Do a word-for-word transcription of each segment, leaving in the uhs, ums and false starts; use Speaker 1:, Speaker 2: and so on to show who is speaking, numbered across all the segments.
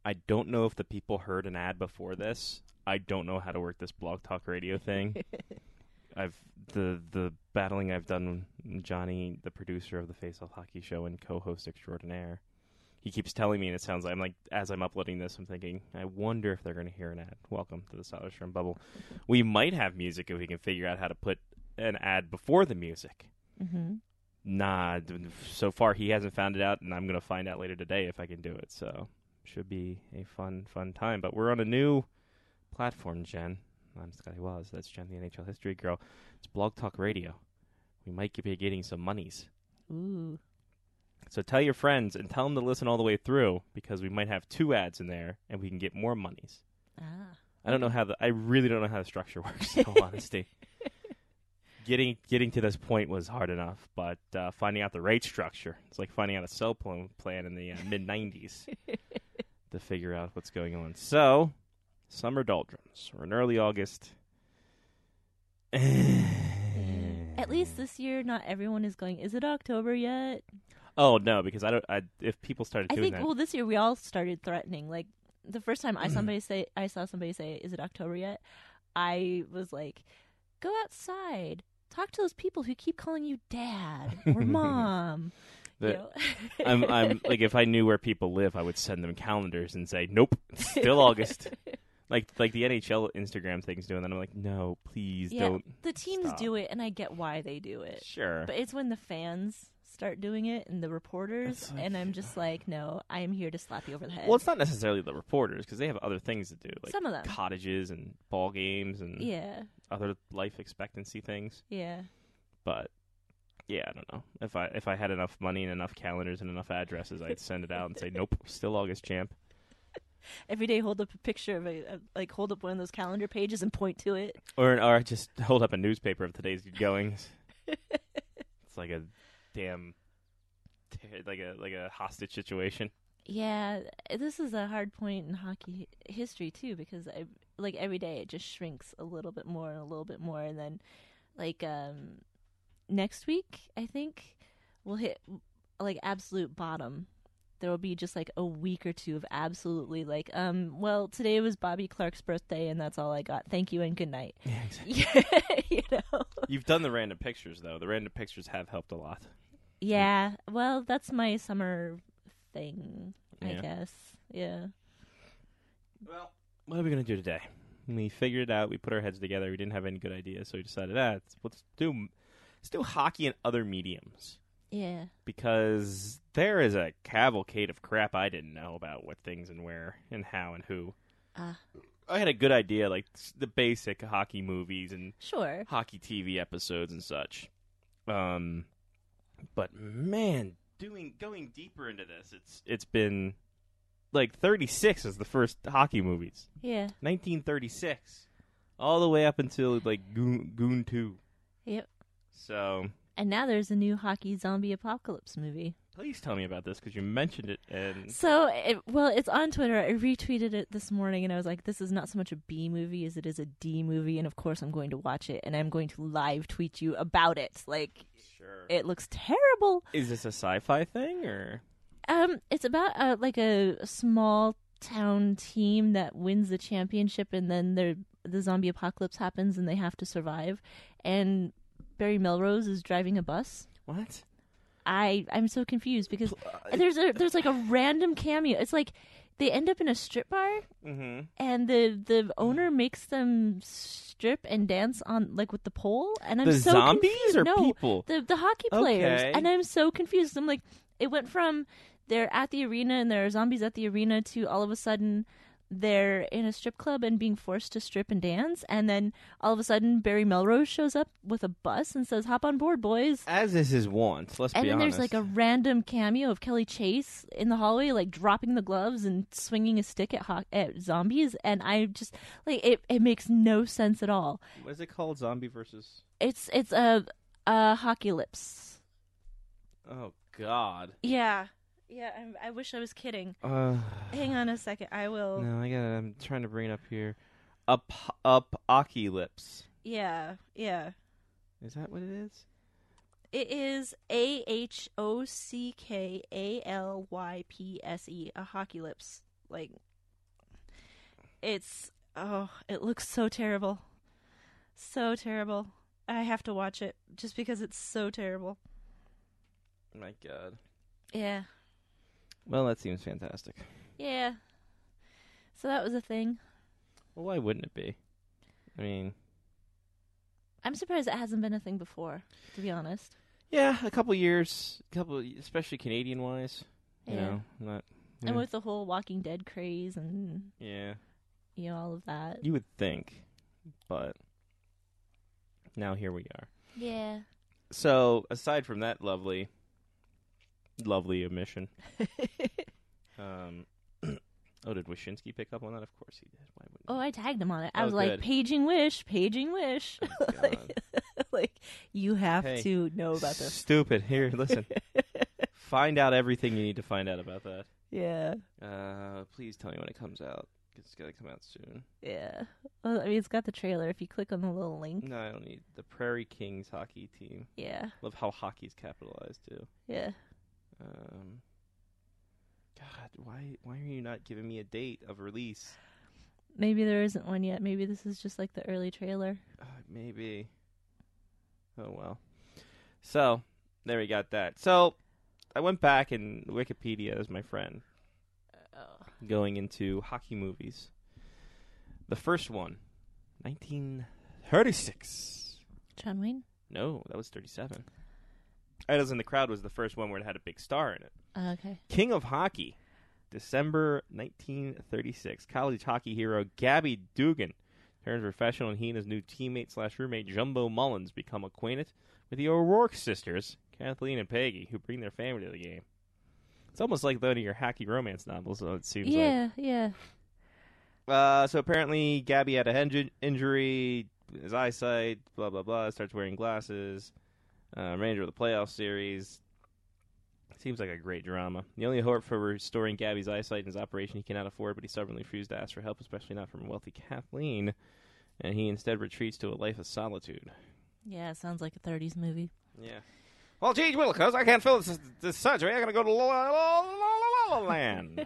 Speaker 1: I don't know if the people heard an ad before this. I don't know how to work this Blog Talk Radio thing. I've the the battling I've done with Johnny, the producer of the Face Off Hockey Show and co-host extraordinaire. He keeps telling me, and it sounds like I'm like as I'm uploading this, I'm thinking, I wonder if they're going to hear an ad. Welcome to the Soderstrom Bubble. We might have music if we can figure out how to put an ad before the music.
Speaker 2: Mm-hmm.
Speaker 1: Nah, so far he hasn't found it out, and I'm going to find out later today if I can do it. So should be a fun, fun time. But we're on a new platform, Jen. I'm Scotty Waz. That's Jen, the N H L history girl. It's Blog Talk Radio. We might be getting some monies.
Speaker 2: Ooh.
Speaker 1: So tell your friends and tell them to listen all the way through because we might have two ads in there and we can get more monies.
Speaker 2: Ah.
Speaker 1: I don't know how the I really don't know how the structure works, in all honesty. Getting getting to this point was hard enough, but uh, finding out the rate structure, it's like finding out a cell phone plan in the uh, mid nineties to figure out what's going on. So, summer doldrums. We're in early August.
Speaker 2: At least this year, not everyone is going, is it October yet?
Speaker 1: Oh, no, because I don't. I, if people started
Speaker 2: I
Speaker 1: doing
Speaker 2: think,
Speaker 1: that.
Speaker 2: well, this year we all started threatening. Like, the first time I somebody say I saw somebody say, is it October yet? I was like, go outside. Talk to those people who keep calling you dad or mom.
Speaker 1: The,
Speaker 2: you know?
Speaker 1: I'm, I'm like, if I knew where people live, I would send them calendars and say, nope, it's still August. Like, like the N H L Instagram thing's doing that. I'm like, no, please
Speaker 2: Yeah,
Speaker 1: don't.
Speaker 2: the teams
Speaker 1: stop.
Speaker 2: do it, and I get why they do it.
Speaker 1: Sure.
Speaker 2: But it's when the fans start doing it and the reporters,
Speaker 1: like-
Speaker 2: and I'm just like, no, I am here to slap you over the head.
Speaker 1: Well, it's not necessarily the reporters because they have other things to do, like
Speaker 2: Some of them.
Speaker 1: cottages and ball games and
Speaker 2: Yeah,
Speaker 1: other life expectancy things.
Speaker 2: yeah.
Speaker 1: But yeah, I don't know. If I if I had enough money and enough calendars and enough addresses, I'd send it out and say, nope, still August, champ.
Speaker 2: Every day, hold up a picture of a, a like hold up one of those calendar pages and point to it.
Speaker 1: Or or just hold up a newspaper of today's goings. It's like a damn, like a like a hostage situation.
Speaker 2: Yeah, this is a hard point in hockey hi- history too, because I like every day it just shrinks a little bit more and a little bit more, and then like um next week I think we'll hit like absolute bottom. There will be just like a week or two of absolutely like um well today was Bobby Clark's birthday and that's all I got. Thank you and good night.
Speaker 1: Yeah, exactly.
Speaker 2: Yeah, you know.
Speaker 1: You've done the random pictures though. The random pictures have helped a lot.
Speaker 2: Yeah, well that's my summer thing, I
Speaker 1: Yeah.
Speaker 2: guess. Yeah.
Speaker 1: Well, what are we gonna do today? We figured it out. We put our heads together. We didn't have any good ideas, so we decided, ah, let's, let's do let's do hockey and other mediums
Speaker 2: Yeah.
Speaker 1: because there is a cavalcade of crap I didn't know about what things and where and how and who.
Speaker 2: Ah.
Speaker 1: I had a good idea, like s- the basic hockey movies and
Speaker 2: Sure.
Speaker 1: hockey T V episodes and such. Um, but man, doing going deeper into this, it's it's been like thirty-six is the first hockey movies.
Speaker 2: Yeah.
Speaker 1: nineteen thirty-six, all the way up until like Goon, Goon two.
Speaker 2: Yep.
Speaker 1: So
Speaker 2: And now there's a new hockey zombie apocalypse movie.
Speaker 1: please tell me about this because you mentioned it, and
Speaker 2: So, it, well, it's on Twitter. I retweeted it this morning, and I was like, this is not so much a B movie as it is a D movie, and of course I'm going to watch it, and I'm going to live tweet you about it. Like,
Speaker 1: sure.
Speaker 2: it looks terrible.
Speaker 1: Is this a sci-fi thing or?
Speaker 2: Um, It's about, uh, like, a small town team that wins the championship, and then the the zombie apocalypse happens, and they have to survive, and Barry Melrose is driving a bus.
Speaker 1: What?
Speaker 2: I I'm so confused because
Speaker 1: Uh,
Speaker 2: there's a there's like a random cameo. It's like they end up in a strip bar
Speaker 1: Mm-hmm.
Speaker 2: and the the owner makes them strip and dance on like with the pole, and I'm
Speaker 1: The
Speaker 2: so
Speaker 1: zombies
Speaker 2: confused.
Speaker 1: or
Speaker 2: no,
Speaker 1: people?
Speaker 2: The the hockey players,
Speaker 1: Okay.
Speaker 2: and I'm so confused. I'm like, it went from they're at the arena and there are zombies at the arena to all of a sudden they're in a strip club and being forced to strip and dance, and then all of a sudden Barry Melrose shows up with a bus and says, "Hop on board, boys."
Speaker 1: As is his wont. Let's
Speaker 2: And
Speaker 1: be
Speaker 2: then
Speaker 1: honest.
Speaker 2: there's like a random cameo of Kelly Chase in the hallway, like dropping the gloves and swinging a stick at ho- at zombies, and I just like it. It makes no sense at all.
Speaker 1: What is it called? Zombie versus.
Speaker 2: It's it's a uh, hockey lips.
Speaker 1: Oh God.
Speaker 2: Yeah, yeah. I'm, I wish I was kidding.
Speaker 1: Uh.
Speaker 2: Hang on a second. I will.
Speaker 1: No, I got. I'm trying to bring it up here. Up, up, Aki lips.
Speaker 2: Yeah, yeah.
Speaker 1: Is that what it is?
Speaker 2: It is A H O C K A L Y P S E. A hockey lips. Like It's oh, it looks so terrible, so terrible. I have to watch it just because it's so terrible.
Speaker 1: My God.
Speaker 2: Yeah.
Speaker 1: Well, that seems fantastic.
Speaker 2: Yeah. So that was a thing.
Speaker 1: Well, why wouldn't it be? I mean,
Speaker 2: I'm surprised it hasn't been a thing before, to be honest.
Speaker 1: yeah, a couple years, a couple, especially Canadian wise. You
Speaker 2: Yeah.
Speaker 1: know, not. Yeah.
Speaker 2: And with the whole Walking Dead craze and
Speaker 1: yeah,
Speaker 2: you know all of that.
Speaker 1: you would think, but now here we are.
Speaker 2: Yeah.
Speaker 1: So, aside from that lovely, lovely omission, um, oh, did Wyshynski pick up on that? Of course he did. Why wouldn't
Speaker 2: Oh, I tagged him on it. I
Speaker 1: Oh,
Speaker 2: was
Speaker 1: good.
Speaker 2: like, paging Wish, paging Wish.
Speaker 1: he? Oh, God.
Speaker 2: Like, you have
Speaker 1: Hey,
Speaker 2: to know about this.
Speaker 1: Stupid. Here, listen. Find out everything you need to find out about that.
Speaker 2: Yeah.
Speaker 1: Uh, please tell me when it comes out. It's got to come out soon.
Speaker 2: Yeah. Well, I mean, it's got the trailer. If you click on the little link.
Speaker 1: No, I don't need the Prairie Kings hockey team.
Speaker 2: Yeah.
Speaker 1: Love how hockey's capitalized too.
Speaker 2: Yeah.
Speaker 1: Um, God, why why are you not giving me a date of release?
Speaker 2: Maybe there isn't one yet. Maybe this is just like the early trailer.
Speaker 1: Uh, maybe. Oh well. So there we got that. So I went back and Wikipedia is my friend.
Speaker 2: Oh.
Speaker 1: Going into hockey movies. The first one, nineteen thirty-six.
Speaker 2: John Wayne?
Speaker 1: No, that was thirty-seven. Idols in the Crowd was the first one where it had a big star in it.
Speaker 2: Uh, okay.
Speaker 1: King of Hockey, December nineteen thirty-six. College hockey hero Gabby Dugan turns professional, and he and his new teammate slash roommate Jumbo Mullins become acquainted with the O'Rourke sisters, Kathleen and Peggy, who bring their family to the game. It's almost like one of your hacky romance novels, so it seems
Speaker 2: Yeah, yeah.
Speaker 1: like. Uh, so apparently Gabby had a head injury, his eyesight, blah, blah, blah, starts wearing glasses. Uh, manager of the playoff series. Seems like a great drama. The only hope for restoring Gabby's eyesight and his operation he cannot afford, but he stubbornly refused to ask for help, especially not from wealthy Kathleen, and he instead retreats to a life of solitude.
Speaker 2: Yeah, it sounds like a thirties movie.
Speaker 1: Yeah. Well, geez, Willikers, I can't fill this, this surgery. I gotta go to La La La La La Land.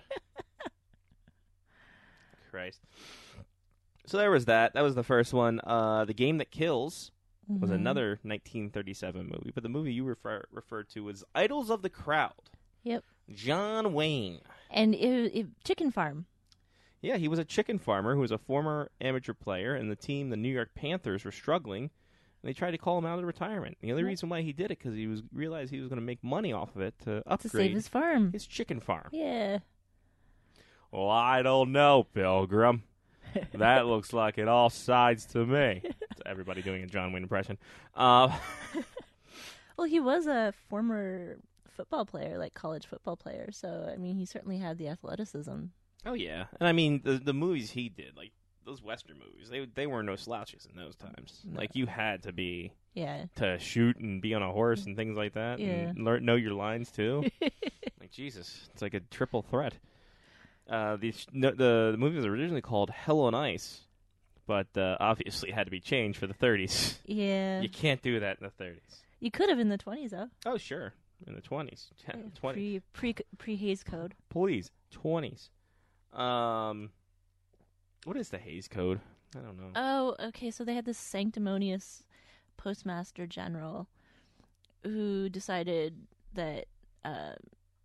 Speaker 1: Christ. So there was that. That was the first one. Uh, The Game That Kills was
Speaker 2: Mhm.
Speaker 1: another nineteen thirty-seven movie, but the movie you refer, referred to was Idols of the Crowd.
Speaker 2: Yep.
Speaker 1: John Wayne.
Speaker 2: And it, it, Chicken Farm.
Speaker 1: Yeah, he was a chicken farmer who was a former amateur player, and the team, the New York Panthers, were struggling, and they tried to call him out of retirement. The only
Speaker 2: Yep.
Speaker 1: reason why he did it because he was realized he was going to make money off of it to upgrade
Speaker 2: To save his farm.
Speaker 1: his chicken farm.
Speaker 2: Yeah.
Speaker 1: Well, I don't know, Pilgrim. That looks like it all sides to me. It's everybody doing a John Wayne impression. Uh,
Speaker 2: Well, he was a former football player, like college football player. So, I mean, he certainly had the athleticism.
Speaker 1: oh, yeah. And I mean, the the movies he did, like those Western movies, they they were no slouches in those times.
Speaker 2: No.
Speaker 1: Like, you had to be,
Speaker 2: Yeah.
Speaker 1: to shoot and be on a horse and things like that.
Speaker 2: Yeah.
Speaker 1: And learn, know your lines, too. Like, Jesus. It's like a triple threat. Uh, the, no, the the movie was originally called Hell on Ice, but uh, obviously it had to be changed for the thirties.
Speaker 2: Yeah.
Speaker 1: You can't do that in the thirties.
Speaker 2: You could have in the twenties, though.
Speaker 1: Oh, sure. In the twenties.
Speaker 2: Yeah,
Speaker 1: twenty.
Speaker 2: Pre, pre, pre Hayes Code.
Speaker 1: Please. twenties. Um, what is the Hays Code? I don't know.
Speaker 2: Oh, okay. So they had this sanctimonious postmaster general who decided that uh,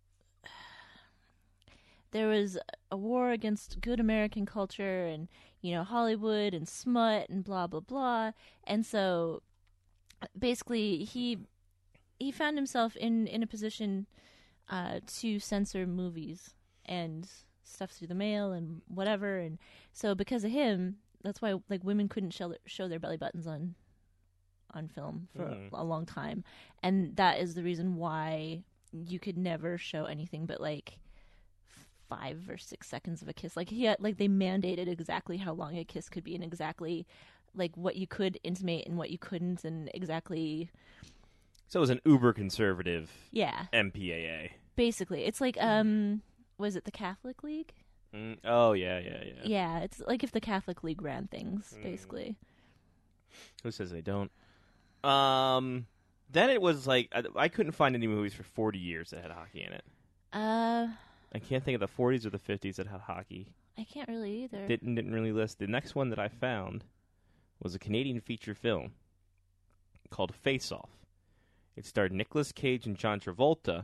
Speaker 2: there was a war against good American culture and, you know, Hollywood and smut and blah, blah, blah. And so basically he he found himself in, in a position uh, to censor movies and stuff through the mail and whatever. And so because of him, that's why like women couldn't show their, show their belly buttons on on film for
Speaker 1: Mm.
Speaker 2: a, a long time. And that is the reason why you could never show anything but like five or six seconds of a kiss. Like he had, like they mandated exactly how long a kiss could be and exactly like what you could intimate and what you couldn't and exactly
Speaker 1: So it was an uber conservative
Speaker 2: yeah.
Speaker 1: M P A A.
Speaker 2: Basically. It's like um was it the Catholic League?
Speaker 1: Mm, oh, yeah, yeah, yeah.
Speaker 2: Yeah, it's like if the Catholic League ran things,
Speaker 1: Mm.
Speaker 2: basically.
Speaker 1: Who says they don't? Um, then it was like, I, I couldn't find any movies for forty years that had hockey in it.
Speaker 2: Uh
Speaker 1: I can't think of the forties or the fifties that had hockey.
Speaker 2: I can't really either.
Speaker 1: Didn't didn't really list. The next one that I found was a Canadian feature film called Face Off. It starred Nicolas Cage and John Travolta.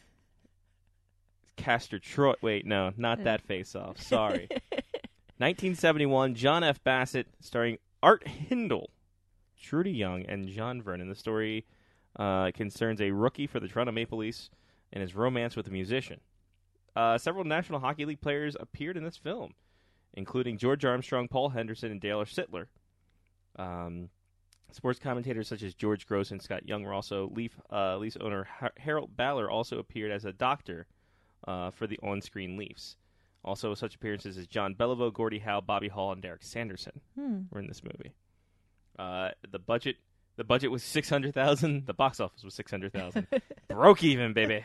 Speaker 1: Castor Troy. Wait, no, not that Face Off. Sorry. nineteen seventy-one, John F. Bassett, starring Art Hindle, Trudy Young, and John Vernon. The story uh, concerns a rookie for the Toronto Maple Leafs and his romance with a musician. Uh, several National Hockey League players appeared in this film, including George Armstrong, Paul Henderson, and Dale Sittler. Um, sports commentators such as George Gross and Scott Young were also Leaf. Uh, Leafs owner Har- Harold Baller also appeared as a doctor uh, for the on-screen Leafs. Also, such appearances as John Beliveau, Gordie Howe, Bobby Hall, and Derek Sanderson
Speaker 2: hmm.
Speaker 1: were in this movie. Uh, the budget, the budget was six hundred thousand. The box office was six hundred thousand. Broke even, baby.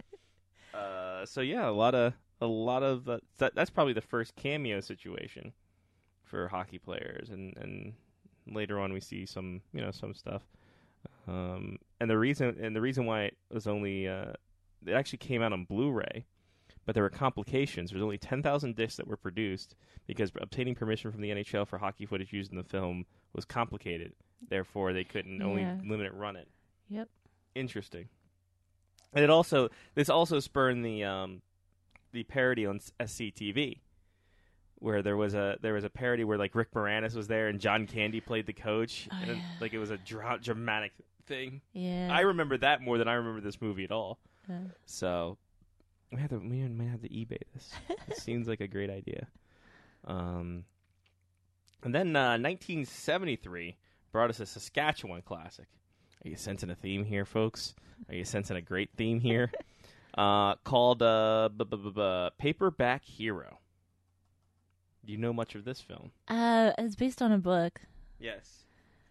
Speaker 1: Uh, so yeah, a lot of a lot of uh, that, that's probably the first cameo situation for hockey players, and, and later on we see some you know some stuff. Um, and the reason and the reason why it was only uh, it actually came out on Blu-ray, but there were complications. There's only ten thousand discs that were produced because obtaining permission from the N H L for hockey footage used in the film was complicated. Therefore, they couldn't
Speaker 2: Yeah.
Speaker 1: only limited run it.
Speaker 2: Yep.
Speaker 1: Interesting. And it also this also spurned the um, the parody on S C T V, where there was a there was a parody where like Rick Moranis was there and John Candy played the coach,
Speaker 2: Oh,
Speaker 1: and it,
Speaker 2: yeah.
Speaker 1: like it was a dra- dramatic thing.
Speaker 2: Yeah.
Speaker 1: I remember that more than I remember this movie at all.
Speaker 2: Uh,
Speaker 1: So we have to we might have to eBay this. It seems like a great idea. Um, and then uh, nineteen seventy-three brought us a Saskatchewan classic. Are you sensing a theme here, folks? Are you sensing a great theme here? uh, called uh, b- b- b- b- Paperback Hero. Do you know much of this film?
Speaker 2: uh, it's based on a book.
Speaker 1: Yes.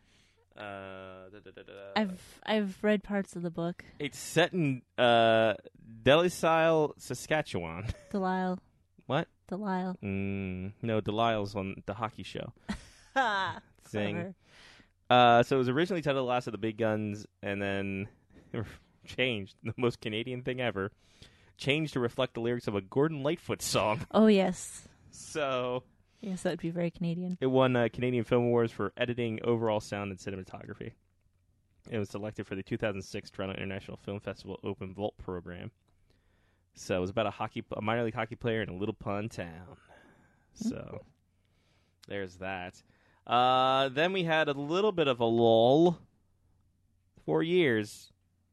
Speaker 1: Uh, da, da, da, da.
Speaker 2: I've I've read parts of the book.
Speaker 1: It's set in uh, Delisle, Saskatchewan.
Speaker 2: Delisle.
Speaker 1: What?
Speaker 2: Delisle.
Speaker 1: Mm, no, Delisle's on the hockey show.
Speaker 2: Ha!
Speaker 1: Thing.
Speaker 2: Clever.
Speaker 1: Uh, so it was originally titled Last of the Big Guns, and then changed, the most Canadian thing ever, changed to reflect the lyrics of a Gordon Lightfoot song.
Speaker 2: Oh yes.
Speaker 1: So
Speaker 2: Yes, that would be very Canadian.
Speaker 1: it won uh, Canadian Film Awards for editing, overall sound, and cinematography. It was selected for the two thousand six Toronto International Film Festival Open Vault program. So it was about a hockey, a minor league hockey player in a little pond town. So there's that. Uh, then we had a little bit of a lull. Four years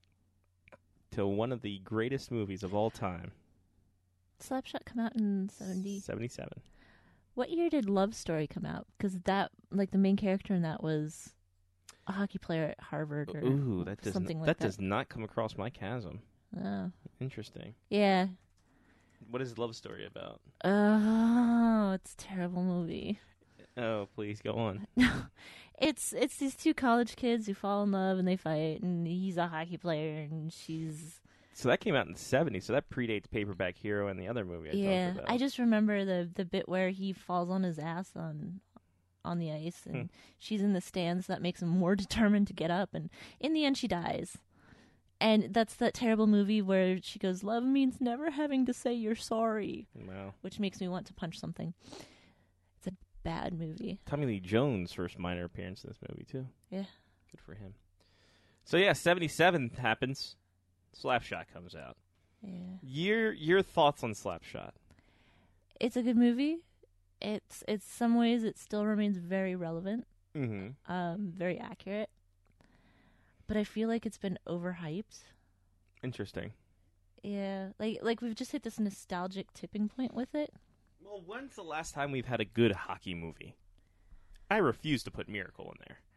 Speaker 1: till one of the greatest movies of all time.
Speaker 2: Slapshot come out in seventy.
Speaker 1: seventy-seven.
Speaker 2: What year did Love Story come out? Because that, like, the main character in that was a hockey player at Harvard or
Speaker 1: Ooh, that does
Speaker 2: something
Speaker 1: not,
Speaker 2: like
Speaker 1: that does not come across my chasm.
Speaker 2: Oh.
Speaker 1: Interesting.
Speaker 2: Yeah.
Speaker 1: What is Love Story about?
Speaker 2: Oh, it's a terrible movie.
Speaker 1: Oh, please go on.
Speaker 2: It's it's these two college kids who fall in love and they fight, and he's a hockey player and she's
Speaker 1: So that came out in the seventies, so that predates Paperback Hero and the other movie I
Speaker 2: yeah.
Speaker 1: talked about.
Speaker 2: I just remember the the bit where he falls on his ass on on the ice, and
Speaker 1: Hmm.
Speaker 2: she's in the stands. That makes him more determined to get up, and in the end, she dies. And that's that terrible movie where she goes, "Love means never having to say you're sorry,"
Speaker 1: Wow.
Speaker 2: which makes me want to punch something. It's a bad movie.
Speaker 1: Tommy Lee Jones' first minor appearance in this movie, too.
Speaker 2: Yeah.
Speaker 1: Good for him. So, yeah, seventy-seven happens. Slapshot comes out.
Speaker 2: Yeah.
Speaker 1: Your your thoughts on Slapshot?
Speaker 2: It's a good movie. It's it's some ways it still remains very relevant,
Speaker 1: Mm-hmm.
Speaker 2: um, very accurate. But I feel like it's been overhyped.
Speaker 1: Interesting.
Speaker 2: Yeah, like like we've just hit this nostalgic tipping point with it.
Speaker 1: Well, when's the last time we've had a good hockey movie? I refuse to put Miracle in there.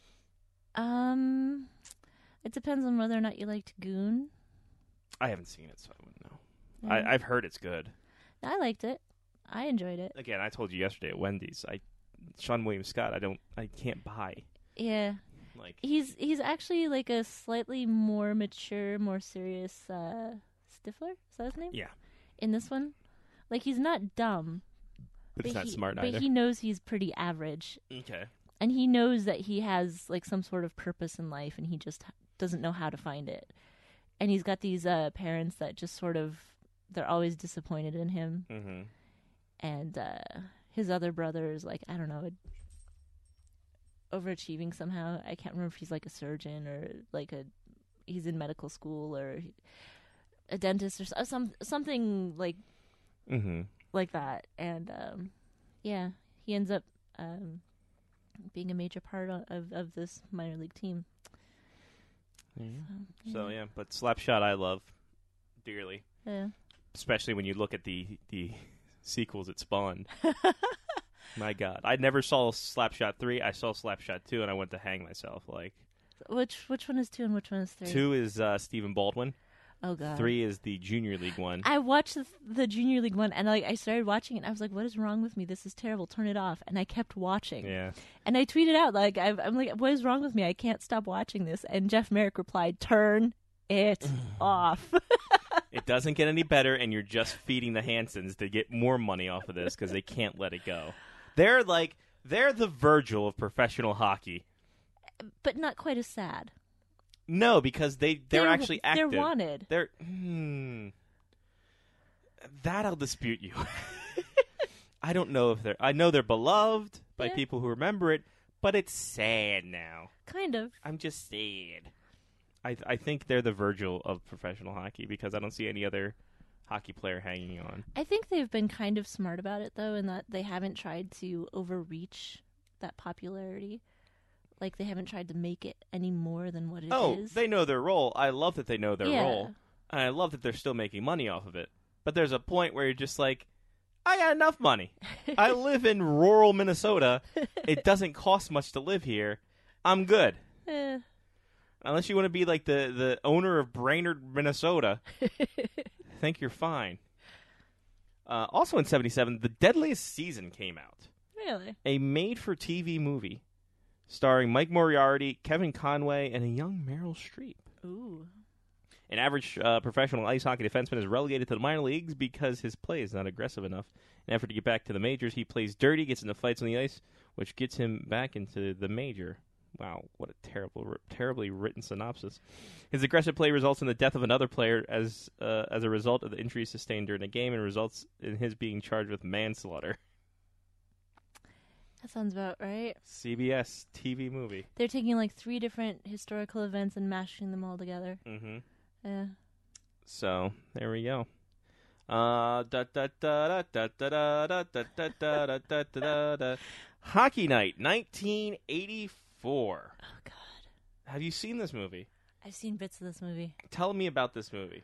Speaker 2: Um, it depends on whether or not you liked Goon.
Speaker 1: I haven't seen it, so I wouldn't know.
Speaker 2: Yeah.
Speaker 1: I, I've heard it's good.
Speaker 2: I liked it. I enjoyed it.
Speaker 1: Again, I told you yesterday at Wendy's. I Sean William Scott. I don't. I can't buy.
Speaker 2: Yeah,
Speaker 1: Like
Speaker 2: he's he's actually like a slightly more mature, more serious uh, Stifler. Is that his name?
Speaker 1: yeah,
Speaker 2: In this one, like he's not dumb,
Speaker 1: but it's not
Speaker 2: he,
Speaker 1: smart
Speaker 2: but
Speaker 1: either.
Speaker 2: he knows he's pretty average.
Speaker 1: Okay.
Speaker 2: And he knows that he has like some sort of purpose in life, and he just doesn't know how to find it. And he's got these uh, parents that just sort of they're always disappointed in him.
Speaker 1: Mm-hmm.
Speaker 2: And uh, his other brother is like, I don't know, overachieving somehow. I can't remember if he's like a surgeon or like a he's in medical school or a dentist or so, some something like
Speaker 1: Mm-hmm.
Speaker 2: like that. And um, yeah, he ends up um, being a major part of, of, of this minor league team.
Speaker 1: Yeah.
Speaker 2: So,
Speaker 1: So yeah, but Slapshot I love dearly,
Speaker 2: yeah.
Speaker 1: especially when you look at the the sequels it spawned. My God, I never saw Slapshot three. I saw Slapshot two, and I went to hang myself. Like,
Speaker 2: Which which one is two and which one is three?
Speaker 1: two is uh, Stephen Baldwin.
Speaker 2: Oh God.
Speaker 1: Three is the Junior League one.
Speaker 2: I watched the, the Junior League one, and like I started watching it, and I was like, "What is wrong with me? This is terrible. Turn it off." And I kept watching.
Speaker 1: Yeah.
Speaker 2: And I tweeted out like, I've, "I'm like, what is wrong with me? I can't stop watching this." And Jeff Merrick replied, "Turn it off."
Speaker 1: It doesn't get any better, and you're just feeding the Hansons to get more money off of this because they can't let it go. They're like they're the Virgil of professional hockey.
Speaker 2: But not quite as sad.
Speaker 1: No, because they they're,
Speaker 2: They're-
Speaker 1: actually active.
Speaker 2: They're wanted.
Speaker 1: They're hmm. That I'll dispute you. I don't know if they're. I know they're beloved by
Speaker 2: Yeah.
Speaker 1: people who remember it, but it's sad now.
Speaker 2: Kind of.
Speaker 1: I'm just sad. I I think they're the Virgil of professional hockey because I don't see any other hockey player hanging on.
Speaker 2: I think they've been kind of smart about it, though, in that they haven't tried to overreach that popularity. Like, they haven't tried to make it any more than what it is.
Speaker 1: Oh, they know their role. I love that they know their
Speaker 2: Yeah.
Speaker 1: role. And I love that they're still making money off of it. But there's a point where you're just like, I got enough money. I live in rural Minnesota. It doesn't cost much to live here. I'm good.
Speaker 2: Eh.
Speaker 1: Unless you want to be like the, the owner of Brainerd, Minnesota. I think you're fine. Uh, also in seventy-seven, The Deadliest Season came out.
Speaker 2: Really?
Speaker 1: A made-for-T V movie starring Mike Moriarty, Kevin Conway, and a young Meryl Streep.
Speaker 2: Ooh.
Speaker 1: An average uh, professional ice hockey defenseman is relegated to the minor leagues because his play is not aggressive enough. In an effort to get back to the majors, he plays dirty, gets into fights on the ice, which gets him back into the major. Wow, what a terrible, terribly written synopsis. His aggressive play results in the death of another player as uh, as a result of the injuries sustained during a game, and results in his being charged with manslaughter.
Speaker 2: That sounds about right.
Speaker 1: C B S T V movie.
Speaker 2: They're taking like three different historical events and mashing them all together.
Speaker 1: Mm-hmm.
Speaker 2: Yeah.
Speaker 1: So there we go. Uh, da da da da da da da da da da da da da da. Hockey Night, nineteen eighty-four.
Speaker 2: Oh God.
Speaker 1: Have you seen this movie?
Speaker 2: I've seen bits of this movie.
Speaker 1: Tell me about this movie,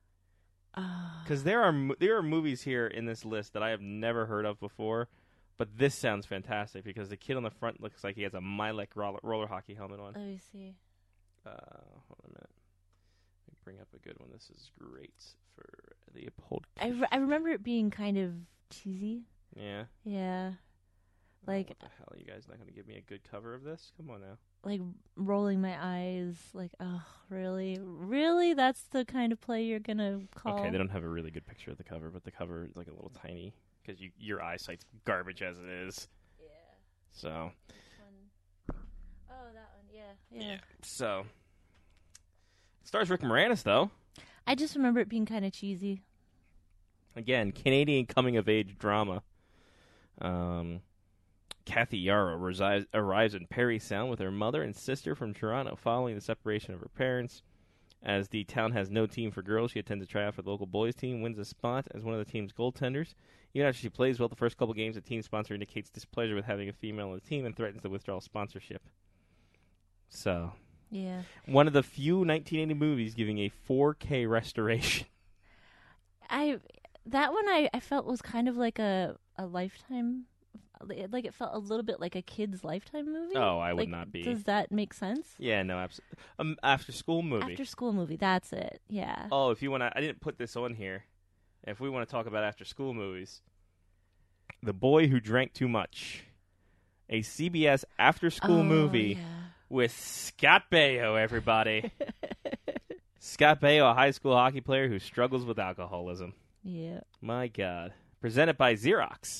Speaker 2: Oh.
Speaker 1: because there are mo- there are movies here in this list that I have never heard of before. But this sounds fantastic because the kid on the front looks like he has a Milek roller, roller hockey helmet on.
Speaker 2: Let me see.
Speaker 1: Uh, hold on a minute. Let me bring up a good one. This is great for the podcast.
Speaker 2: I, re- I remember it being kind of cheesy.
Speaker 1: Yeah.
Speaker 2: Yeah. Like,
Speaker 1: Oh, what the hell? Are you guys not going to give me a good cover of this? Come on now.
Speaker 2: like rolling my eyes. Like, oh, really? Really? That's the kind of play you're going to call?
Speaker 1: Okay, they don't have a really good picture of the cover, but the cover is like a little tiny because you, your eyesight's garbage as it is.
Speaker 2: Yeah.
Speaker 1: So.
Speaker 2: This one. Oh, that one. Yeah. Yeah.
Speaker 1: So. It stars Rick Moranis, though.
Speaker 2: I just remember it being kind of cheesy.
Speaker 1: Again, Canadian coming-of-age drama. Um, Kathy Yarrow resi- arrives in Parry Sound with her mother and sister from Toronto following the separation of her parents. As the town has no team for girls, she attends a tryout for the local boys team, wins a spot as one of the team's goaltenders. Even after she plays well the first couple games, the team sponsor indicates displeasure with having a female on the team and threatens to withdraw sponsorship. So,
Speaker 2: Yeah.
Speaker 1: one of the few nineteen eighty movies giving a four K restoration.
Speaker 2: I that one I, I felt was kind of like a, a Lifetime, like it felt a little bit like a kid's Lifetime movie.
Speaker 1: Oh, I would
Speaker 2: Like,
Speaker 1: not be.
Speaker 2: Does that make sense?
Speaker 1: Yeah, no, absolutely. Um, after school movie.
Speaker 2: After school movie, that's it. Yeah.
Speaker 1: Oh, if you want to, I didn't put this on here. If we want to talk about after school movies, The Boy Who Drank Too Much, a C B S after school
Speaker 2: Oh,
Speaker 1: movie with Scott Baio, everybody. Scott Baio, a high school hockey player who struggles with alcoholism.
Speaker 2: Yeah.
Speaker 1: My God. Presented by Xerox.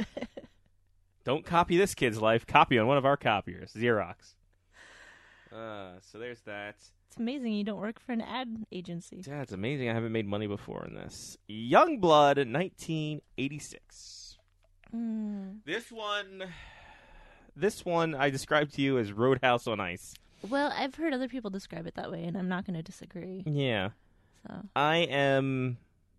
Speaker 1: Don't copy this kid's life. Copy on one of our copiers. Xerox. Uh, so there's that.
Speaker 2: It's amazing you don't work for an ad agency.
Speaker 1: Yeah, it's amazing I haven't made money before in this. Youngblood, nineteen eighty-six.
Speaker 2: Mm.
Speaker 1: This one, this one I described to you as Roadhouse on Ice.
Speaker 2: Well, I've heard other people describe it that way, and I'm not going to disagree.
Speaker 1: Yeah.
Speaker 2: So
Speaker 1: I am...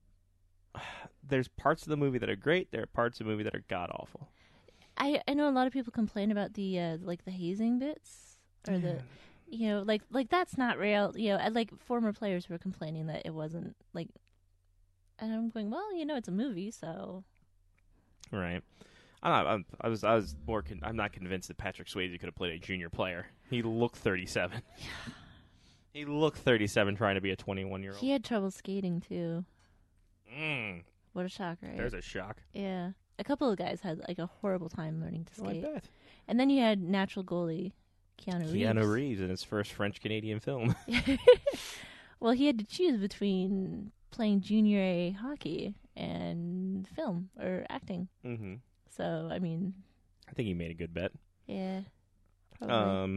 Speaker 1: There's parts of the movie that are great. There are parts of the movie that are god-awful.
Speaker 2: I, I know a lot of people complain about the, uh, like, the hazing bits, or the... You know, like like that's not real. You know, and, like former players were complaining that it wasn't like. And I'm going, well, you know, it's a movie, so.
Speaker 1: Right. I'm not, I'm, I was I was more. Con- I'm not convinced that Patrick Swayze could have played a junior player. He looked thirty-seven.
Speaker 2: Yeah.
Speaker 1: He looked thirty-seven, trying to be a twenty-one year old.
Speaker 2: He had trouble skating too.
Speaker 1: Mm.
Speaker 2: What a shock, right?
Speaker 1: There's a shock.
Speaker 2: Yeah, a couple of guys had like a horrible time learning to skate.
Speaker 1: Oh, I bet.
Speaker 2: And then you had natural goalie Keanu Reeves.
Speaker 1: Keanu Reeves in his first French-Canadian film.
Speaker 2: Well, he had to choose between playing junior A hockey and film or acting.
Speaker 1: Mm-hmm.
Speaker 2: So, I mean...
Speaker 1: I think he made a good bet.
Speaker 2: Yeah, probably.
Speaker 1: Um,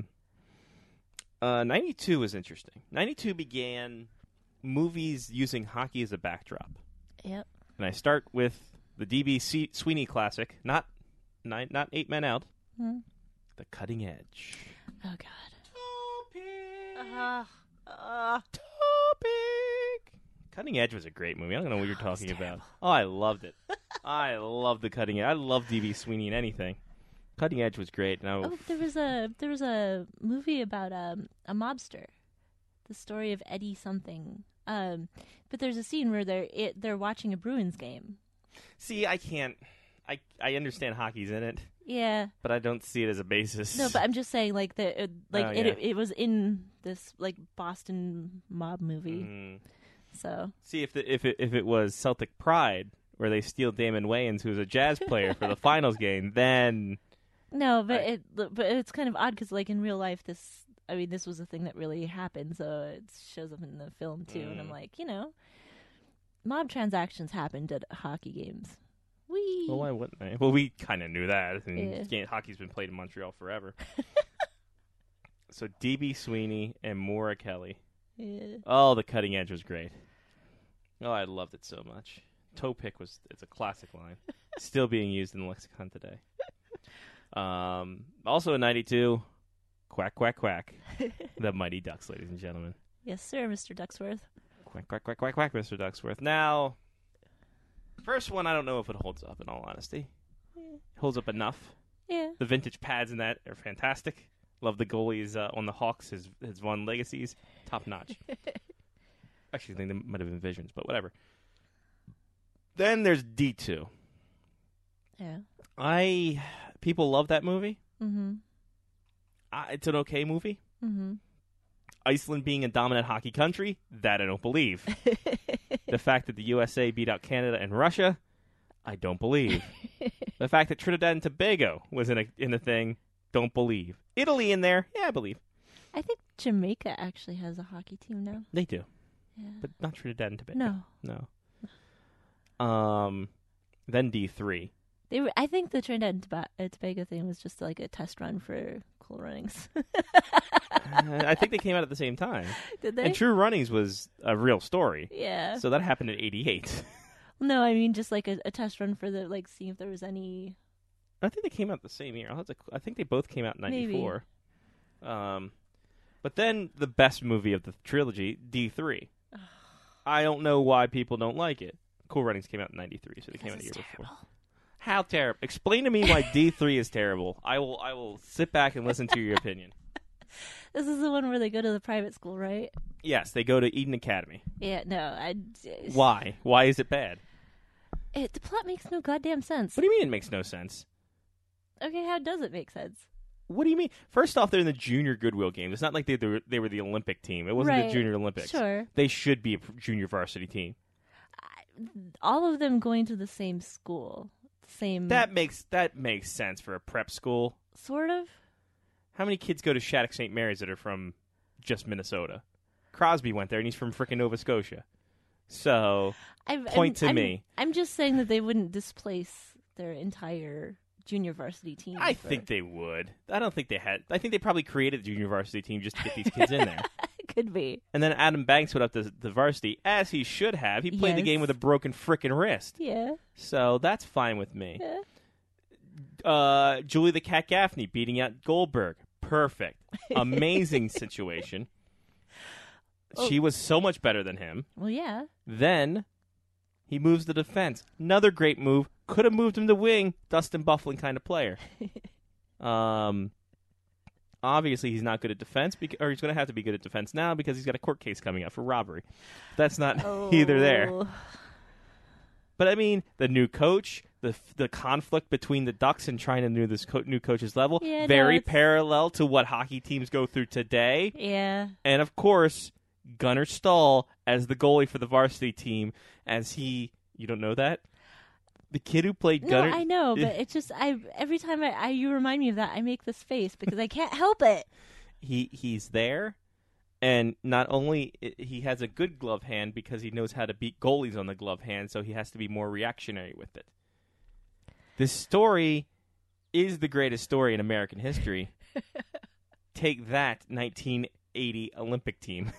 Speaker 1: uh, ninety-two was interesting. ninety-two began movies using hockey as a backdrop.
Speaker 2: Yep.
Speaker 1: And I start with the D B C- Sweeney classic, not, nine, not Eight Men Out,
Speaker 2: Hmm?
Speaker 1: The Cutting Edge.
Speaker 2: Oh, God.
Speaker 1: Topic.
Speaker 2: Uh, uh,
Speaker 1: Topic. Cutting Edge was a great movie. I don't know what you're
Speaker 2: Oh, it was
Speaker 1: talking about.
Speaker 2: terrible.
Speaker 1: Oh, I loved it. I love The Cutting Edge. I love D B Sweeney in anything. Cutting Edge was great. And I,
Speaker 2: oh, there was a there was a movie about um, a mobster, the story of Eddie something. Um, but there's a scene where they're it, they're watching a Bruins game.
Speaker 1: see, I can't. I I understand hockey's in it,
Speaker 2: Yeah.
Speaker 1: but I don't see it as a basis.
Speaker 2: No, but I'm just saying, like the uh, like
Speaker 1: Oh,
Speaker 2: it,
Speaker 1: yeah.
Speaker 2: it it was in this like Boston mob movie.
Speaker 1: Mm.
Speaker 2: So
Speaker 1: See, if the, if it if it was Celtic Pride, where they steal Damon Wayans, who's a jazz player, for the finals game, then
Speaker 2: no, but
Speaker 1: I-
Speaker 2: it but it's kind of odd because like in real life, this I mean this was a thing that really happened, so it shows up in the film too, and I'm
Speaker 1: Mm.
Speaker 2: like, you know, mob transactions happened at hockey games. Wee.
Speaker 1: well, why wouldn't they? Well, we kind of knew that. I mean,
Speaker 2: Yeah.
Speaker 1: game- hockey's been played in Montreal forever. So D B Sweeney and Maura Kelly.
Speaker 2: Yeah.
Speaker 1: Oh, The Cutting Edge was great. Oh, I loved it so much. Toe pick was it's a classic line, still being used in the lexicon today. Um, also in ninety-two, Quack Quack Quack, The Mighty Ducks, ladies and gentlemen.
Speaker 2: Yes, sir, Mister Ducksworth.
Speaker 1: Quack Quack Quack Quack Quack, Mister Ducksworth. Now, first one, I don't know if it holds up. In all honesty,
Speaker 2: Yeah.
Speaker 1: it holds up enough.
Speaker 2: Yeah.
Speaker 1: The vintage pads in that are fantastic. Love the goalies uh, on the Hawks. His his one legacies, top notch. Actually, I think they might have been Visions, but whatever. Then there's D two.
Speaker 2: Yeah.
Speaker 1: I people love that movie.
Speaker 2: Mm-hmm.
Speaker 1: Uh, it's an okay movie.
Speaker 2: Mm-hmm.
Speaker 1: Iceland being a dominant hockey country, that I don't believe. The fact that the U S A beat out Canada and Russia, I don't believe. The fact that Trinidad and Tobago was in a in a thing, don't believe. Italy in there, yeah, I believe.
Speaker 2: I think Jamaica actually has a hockey team now.
Speaker 1: They do,
Speaker 2: Yeah.
Speaker 1: but not Trinidad and Tobago.
Speaker 2: No.
Speaker 1: No. Um, then D three.
Speaker 2: They were, I think the Trinidad and Toba- uh, Tobago thing was just like a test run for Cool Runnings.
Speaker 1: I think they came out at the same time.
Speaker 2: Did they?
Speaker 1: And True Runnings was a real story.
Speaker 2: Yeah.
Speaker 1: So that happened in eighty-eight.
Speaker 2: No, I mean just like a, a test run for the like seeing if there was any.
Speaker 1: I think they came out the same year. I'll have to, I think they both came out in ninety-four. Um, but then the best movie of the trilogy, D three. I don't know why people don't like it. Cool Runnings came out in ninety-three, so they came out a year before. How terrible! Explain to me why D three is terrible. I will. I will sit back and listen to your opinion.
Speaker 2: This is the one where they go to the private school, right?
Speaker 1: Yes, they go to Eden Academy.
Speaker 2: Yeah. No, I.
Speaker 1: Why? Why is it bad?
Speaker 2: It, the plot makes no goddamn sense.
Speaker 1: What do you mean it makes no sense?
Speaker 2: Okay, how does it make sense?
Speaker 1: What do you mean? First off, they're in the Junior Goodwill Games. It's not like they they were, they were the Olympic team. It wasn't
Speaker 2: Right.
Speaker 1: the Junior Olympics.
Speaker 2: Sure.
Speaker 1: They should be a junior varsity team.
Speaker 2: All of them going to the same school, same
Speaker 1: That makes that makes sense for a prep school.
Speaker 2: sort of.
Speaker 1: How many kids go to Shattuck Saint Mary's that are from just Minnesota? Crosby went there, and he's from frickin' Nova Scotia. So,
Speaker 2: I've,
Speaker 1: point
Speaker 2: I'm,
Speaker 1: to
Speaker 2: I'm,
Speaker 1: me.
Speaker 2: I'm just saying that they wouldn't displace their entire junior varsity team.
Speaker 1: I
Speaker 2: for-
Speaker 1: think they would. I don't think they had. I think they probably created the junior varsity team just to get these kids in there.
Speaker 2: could be.
Speaker 1: And then Adam Banks went up to the varsity, as he should have. He played the
Speaker 2: Yes.
Speaker 1: game with a broken frickin' wrist.
Speaker 2: Yeah.
Speaker 1: So that's fine with me.
Speaker 2: Yeah.
Speaker 1: Uh, Julie the Cat Gaffney beating out Goldberg. Perfect. Amazing situation.
Speaker 2: Oh.
Speaker 1: She was so much better than him.
Speaker 2: Well, yeah.
Speaker 1: Then he moves the defense. Another great move. Could have moved him to wing. Dustin Bufflin kind of player. um, obviously, he's not good at defense, bec- or he's going to have to be good at defense now because he's got a court case coming up for robbery. That's not
Speaker 2: Oh.
Speaker 1: either there. But I mean, the new coach, the the conflict between the Ducks and trying to know this co- new coach's level,
Speaker 2: Yeah, no,
Speaker 1: very
Speaker 2: it's-
Speaker 1: parallel to what hockey teams go through today.
Speaker 2: Yeah.
Speaker 1: And of course, Gunnar Stahl as the goalie for the varsity team, as he, you don't know that? The kid who played
Speaker 2: No,
Speaker 1: Gunnar.
Speaker 2: I know, but it's just I every time I, I you remind me of that, I make this face because I can't help it.
Speaker 1: he he's there, and not only i- he has a good glove hand because he knows how to beat goalies on the glove hand, so he has to be more reactionary with it. This story is the greatest story in American history. Take that, nineteen eighty Olympic team.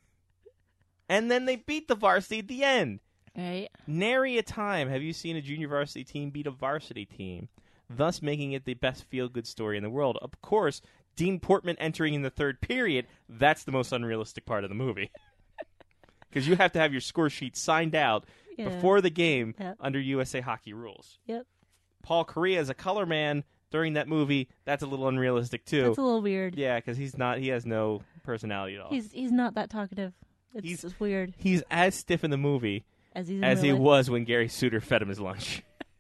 Speaker 1: And then they beat the varsity at the end.
Speaker 2: Right.
Speaker 1: Nary a time have you seen a junior varsity team beat a varsity team, thus making it the best feel-good story in the world. Of course, Dean Portman entering in the third period, that's the most unrealistic part of the movie. Because you have to have your score sheet signed out
Speaker 2: Yeah.
Speaker 1: before the game
Speaker 2: Yep.
Speaker 1: under U S A Hockey rules.
Speaker 2: Yep.
Speaker 1: Paul Correa as a color man during that movie, that's a little unrealistic too.
Speaker 2: That's a little weird.
Speaker 1: Yeah, because he's not, he has no personality at all.
Speaker 2: He's he's not that talkative. It's
Speaker 1: He's-
Speaker 2: just weird
Speaker 1: He's as stiff in the movie
Speaker 2: as he's in
Speaker 1: as he
Speaker 2: real life.
Speaker 1: was when Gary Suter fed him his lunch.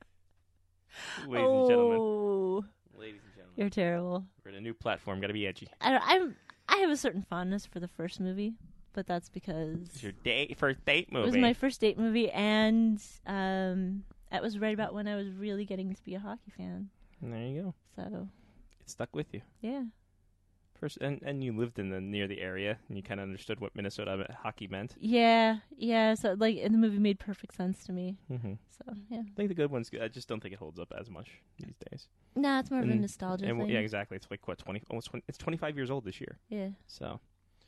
Speaker 1: Ladies and gentlemen.
Speaker 2: Oh,
Speaker 1: Ladies and gentlemen.
Speaker 2: you're terrible.
Speaker 1: We're at a new platform. Got to be edgy.
Speaker 2: I don't, I'm I have a certain fondness for the first movie, but that's because
Speaker 1: It's your date first date
Speaker 2: it
Speaker 1: movie.
Speaker 2: was my first date movie, and um, that was right about when I was really getting to be a hockey fan.
Speaker 1: And there you go.
Speaker 2: So
Speaker 1: It stuck with you.
Speaker 2: yeah,
Speaker 1: First, and, and you lived in the near the area, and you kind of understood what Minnesota hockey meant.
Speaker 2: yeah, yeah. So like, and the movie made perfect sense to me.
Speaker 1: Mm-hmm.
Speaker 2: So yeah,
Speaker 1: I think the good one's good. I just don't think it holds up as much these days.
Speaker 2: nah, it's more of a
Speaker 1: And-
Speaker 2: nostalgia
Speaker 1: And,
Speaker 2: thing.
Speaker 1: yeah, exactly. It's like what twenty? Almost twenty. It's twenty-five years old this year.
Speaker 2: Yeah.
Speaker 1: So,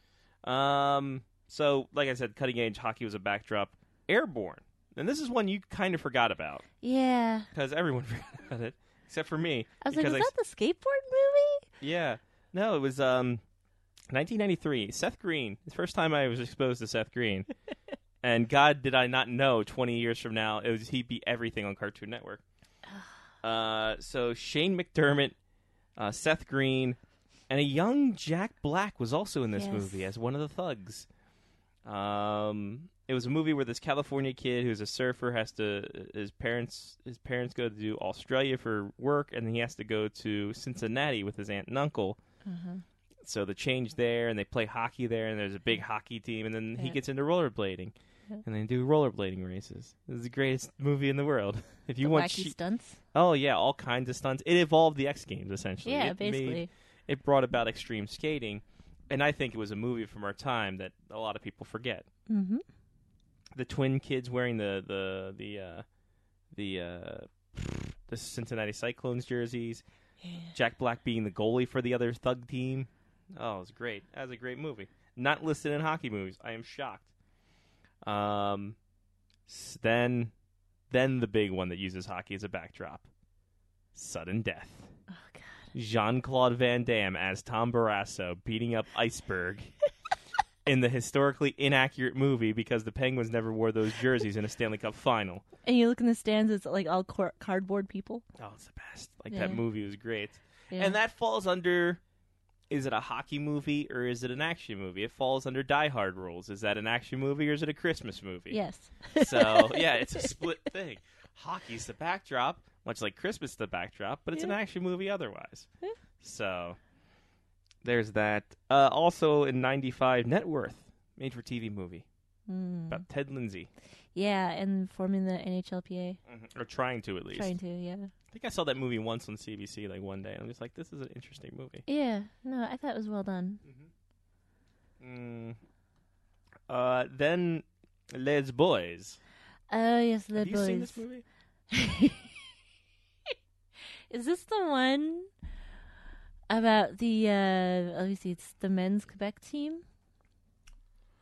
Speaker 1: um, so like I said, cutting edge hockey was a backdrop. Airborne, and this is one you kind of forgot about
Speaker 2: Yeah.
Speaker 1: because everyone forgot about it except for me.
Speaker 2: I was like,
Speaker 1: because
Speaker 2: is that the skateboard movie?
Speaker 1: Yeah. No, it was um, nineteen ninety-three. Seth Green. The first time I was exposed to Seth Green. And God, did I not know twenty years from now, it was, he'd be everything on Cartoon Network. uh, so Shane McDermott, uh, Seth Green, and a young Jack Black was also in this
Speaker 2: Yes.
Speaker 1: movie as one of the thugs. Um, it was a movie where this California kid who's a surfer has to his parents his parents go to do Australia for work, and he has to go to Cincinnati with his aunt and uncle.
Speaker 2: Uh-huh.
Speaker 1: So the change there, and they play hockey there, and there's a big hockey team, and then he
Speaker 2: Yeah.
Speaker 1: gets into rollerblading,
Speaker 2: Yeah.
Speaker 1: and they do rollerblading races. This is the greatest movie in the world. If you
Speaker 2: The
Speaker 1: want,
Speaker 2: wacky
Speaker 1: che-
Speaker 2: stunts.
Speaker 1: oh yeah, all kinds of stunts. It evolved the X Games essentially.
Speaker 2: Yeah,
Speaker 1: it made-
Speaker 2: basically.
Speaker 1: it brought about extreme skating, and I think it was a movie from our time that a lot of people forget.
Speaker 2: Mm-hmm.
Speaker 1: The twin kids wearing the the the uh, the uh, the Cincinnati Cyclones jerseys.
Speaker 2: Yeah.
Speaker 1: Jack Black being the goalie for the other thug team. Oh, it was great. That was a great movie. Not listed in hockey movies. I am shocked. Um, s- then, then the big one that uses hockey as a backdrop. Sudden Death.
Speaker 2: Oh God.
Speaker 1: Jean-Claude Van Damme as Tom Barrasso beating up Iceberg in the historically inaccurate movie because the Penguins never wore those jerseys in a Stanley Cup final.
Speaker 2: And you look in the stands, it's like all cor- cardboard people.
Speaker 1: Oh, it's the best. Like,
Speaker 2: Yeah.
Speaker 1: that movie was great.
Speaker 2: Yeah.
Speaker 1: And that falls under, is it a hockey movie or is it an action movie? It falls under Die Hard rules. Is that an action movie or is it a Christmas movie?
Speaker 2: Yes.
Speaker 1: So, yeah, it's a split thing. Hockey's the backdrop, much like Christmas the backdrop, but it's an
Speaker 2: Yeah.
Speaker 1: action movie otherwise.
Speaker 2: Yeah.
Speaker 1: So, there's that. Uh, also in ninety-five, Net Worth, made-for-T V movie
Speaker 2: Mm.
Speaker 1: about Ted Lindsay.
Speaker 2: Yeah, and forming the N H L P A.
Speaker 1: Or trying to, at least.
Speaker 2: Trying to, yeah.
Speaker 1: I think I saw that movie once on C B C, like, one day, and I'm just like, this is an interesting movie.
Speaker 2: Yeah, no, I thought it was well done.
Speaker 1: Mm. Uh, then, Les Boys.
Speaker 2: Oh, yes, the
Speaker 1: Have you
Speaker 2: boys.
Speaker 1: seen this movie?
Speaker 2: Is this the one about the, uh, let me see, it's the men's Quebec team?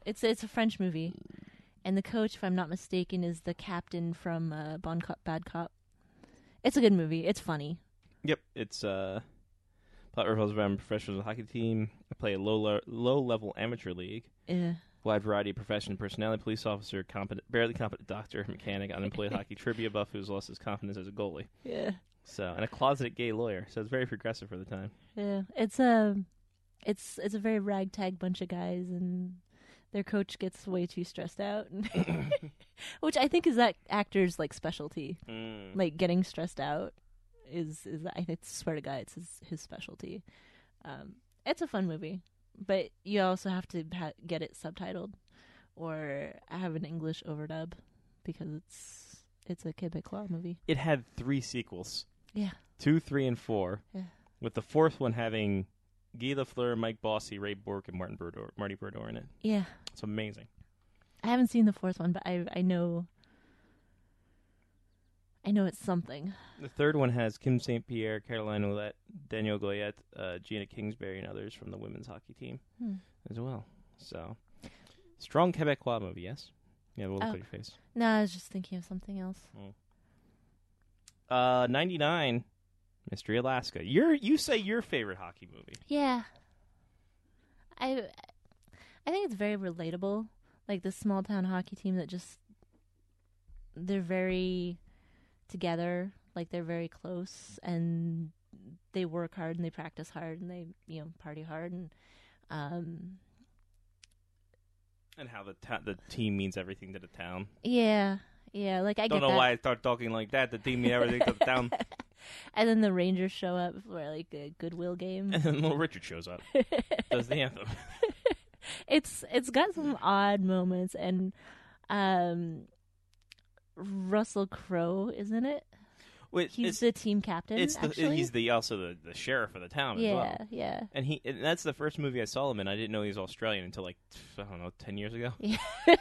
Speaker 2: It's it's a French movie, and the coach, if I'm not mistaken, is the captain from uh, Bon Cop, Bad Cop. It's a good movie. It's funny.
Speaker 1: Yep, it's uh, plot revolves around a professional hockey team. I play a low le- low level amateur league.
Speaker 2: Yeah.
Speaker 1: Wide variety of profession and personality: police officer, competent, barely competent doctor, mechanic, unemployed hockey trivia buff who's lost his confidence as a goalie.
Speaker 2: Yeah.
Speaker 1: So, and a closeted gay lawyer. So it's very progressive for the time.
Speaker 2: Yeah. It's a, it's it's a very ragtag bunch of guys, and their coach gets way too stressed out, which I think is that actor's like specialty.
Speaker 1: Mm.
Speaker 2: Like getting stressed out is is I swear to God, it's his, his specialty. Um, it's a fun movie, but you also have to ha- get it subtitled or have an English overdub because it's it's a Quebecois movie.
Speaker 1: It had three sequels.
Speaker 2: Yeah.
Speaker 1: Two, three, and four.
Speaker 2: Yeah.
Speaker 1: With the fourth one having Guy Lafleur, Mike Bossy, Ray Bork, and Martin Burdor, Marty Burdor in it.
Speaker 2: Yeah.
Speaker 1: It's amazing.
Speaker 2: I haven't seen the fourth one, but I I know I know it's something.
Speaker 1: The third one has Kim Saint Pierre, Caroline Ouellette, Daniel Goyette, uh, Gina Kingsbury, and others from the women's hockey team
Speaker 2: Hmm.
Speaker 1: as well. So, strong Quebecois movie, yes? Yeah, we'll look
Speaker 2: Oh.
Speaker 1: at your face.
Speaker 2: No, I was just thinking of something else.
Speaker 1: Uh, ninety-nine, Mystery Alaska. Your you say your favorite hockey movie?
Speaker 2: Yeah. I I think it's very relatable. Like the small town hockey team that just they're very together, like they're very close and they work hard and they practice hard and they, you know, party hard and um
Speaker 1: And how the ta- the team means everything to the town.
Speaker 2: yeah. Yeah, like I
Speaker 1: Don't
Speaker 2: get
Speaker 1: know
Speaker 2: that.
Speaker 1: why I start talking like that. The team means everything to the town.
Speaker 2: And then the Rangers show up for like a Goodwill game.
Speaker 1: And then Little Richard shows up. Does the anthem.
Speaker 2: It's it's got some odd moments and um Russell Crowe, isn't it?
Speaker 1: Wait,
Speaker 2: He's
Speaker 1: it's,
Speaker 2: the team captain.
Speaker 1: it's the,
Speaker 2: actually.
Speaker 1: he's the also the, the sheriff of the town
Speaker 2: yeah,
Speaker 1: as well.
Speaker 2: yeah.
Speaker 1: And he and that's the first movie I saw him in. I didn't know he was Australian until like I don't know, ten years ago.
Speaker 2: Yeah.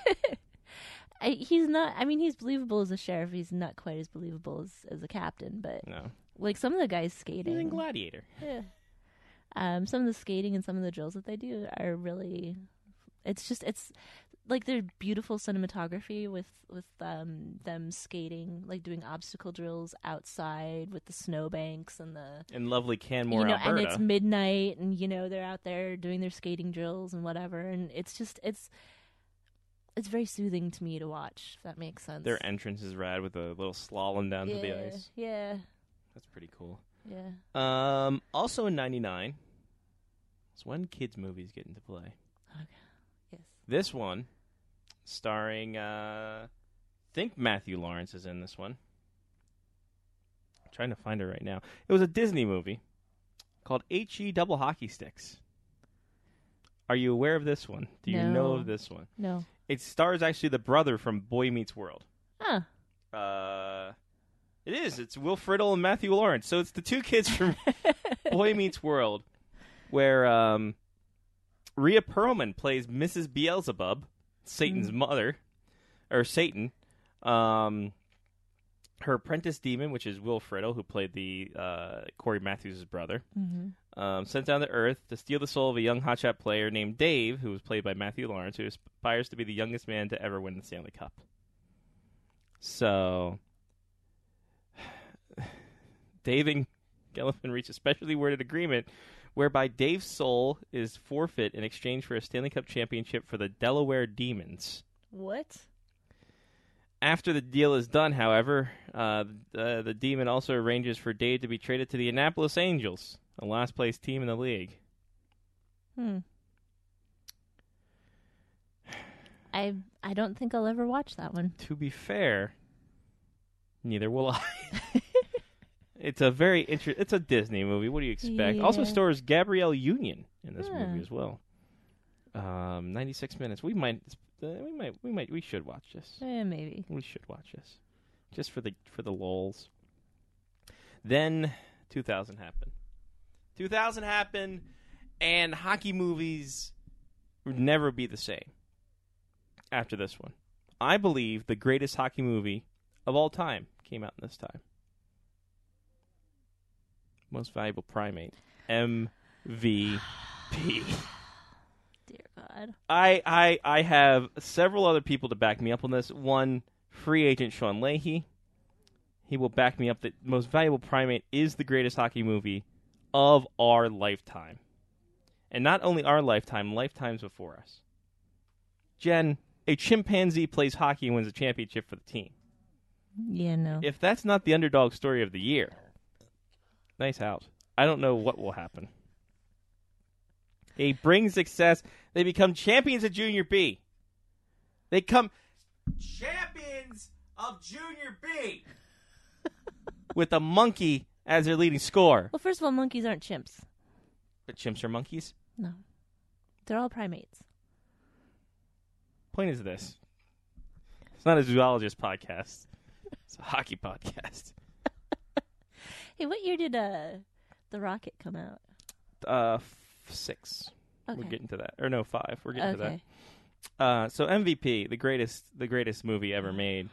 Speaker 2: I, he's not. I mean, he's believable as a sheriff. He's not quite as believable as, as a captain. But
Speaker 1: No,
Speaker 2: like some of the guys skating,
Speaker 1: he's in Gladiator.
Speaker 2: yeah. Um, some of the skating and some of the drills that they do are really. It's just it's like they're beautiful cinematography with with um them skating, like doing obstacle drills outside with the snowbanks and the
Speaker 1: In lovely Canmore,
Speaker 2: you know,
Speaker 1: Alberta.
Speaker 2: and it's midnight, and you know they're out there doing their skating drills and whatever, and it's just it's it's very soothing to me to watch. If that makes sense.
Speaker 1: Their entrance is rad with a little slalom down
Speaker 2: yeah,
Speaker 1: to the ice.
Speaker 2: Yeah,
Speaker 1: That's pretty cool.
Speaker 2: yeah.
Speaker 1: Um, also in ninety-nine, it's when kids' movies get into play.
Speaker 2: Okay. Yes.
Speaker 1: This one, starring, uh, I think Matthew Lawrence is in this one. I'm trying to find it right now. It was a Disney movie called H E Double Hockey Sticks. Are you aware of this one? Do you
Speaker 2: No.
Speaker 1: know of this one?
Speaker 2: No.
Speaker 1: It stars actually the brother from Boy Meets World.
Speaker 2: Huh.
Speaker 1: Uh, it is. It's Will Friedle and Matthew Lawrence. So it's the two kids from Boy Meets World, where um, Rhea Perlman plays Missus Beelzebub, Satan's
Speaker 2: Mm.
Speaker 1: mother, or Satan. Um, her apprentice demon, which is Will Friedle, who played the uh, Corey Matthews' brother,
Speaker 2: Mm-hmm.
Speaker 1: um, sent down to Earth to steal the soul of a young hotshot player named Dave, who was played by Matthew Lawrence, who aspires to be the youngest man to ever win the Stanley Cup. So, Dave and Gellifman reach a specially worded agreement whereby Dave's soul is forfeit in exchange for a Stanley Cup championship for the Delaware Demons.
Speaker 2: What?
Speaker 1: After the deal is done, however, uh, uh, the Demon also arranges for Dave to be traded to the Annapolis Angels, the last place team in the league.
Speaker 2: Hmm. I I don't think I'll ever watch that one.
Speaker 1: To be fair, neither will I. It's a very inter- It's a Disney movie. What do you expect? Also
Speaker 2: Yeah.
Speaker 1: stars Gabrielle Union in this
Speaker 2: Huh.
Speaker 1: movie as well. Um, ninety-six minutes. We might, uh, we might, we might, we should watch this.
Speaker 2: Eh, maybe.
Speaker 1: We should watch this, just for the for the lols. Then two thousand happened. two thousand happened, and hockey movies would never be the same after this one. I believe the greatest hockey movie of all time came out in this time. Most Valuable Primate, M V P.
Speaker 2: Dear God. God.
Speaker 1: I, I I have several other people to back me up on this. One, free agent Sean Leahy. He will back me up that Most Valuable Primate is the greatest hockey movie of our lifetime. And not only our lifetime, lifetimes before us. Jen, a chimpanzee plays hockey and wins a championship for the team.
Speaker 2: Yeah, no.
Speaker 1: If that's not the underdog story of the year, nice house. I don't know what will happen. They bring success. They become champions of Junior B. They come champions of Junior B with a monkey as their leading scorer.
Speaker 2: Well, first of all, monkeys aren't chimps.
Speaker 1: But chimps are monkeys?
Speaker 2: No. They're all primates.
Speaker 1: Point is this. It's not a zoologist podcast. It's a hockey podcast.
Speaker 2: Hey, what year did uh, The Rocket come out?
Speaker 1: Uh, f- six.
Speaker 2: Okay.
Speaker 1: We're getting to that. Or no, five. We're getting
Speaker 2: okay.
Speaker 1: to that. Uh, so M V P, the greatest, the greatest movie ever made.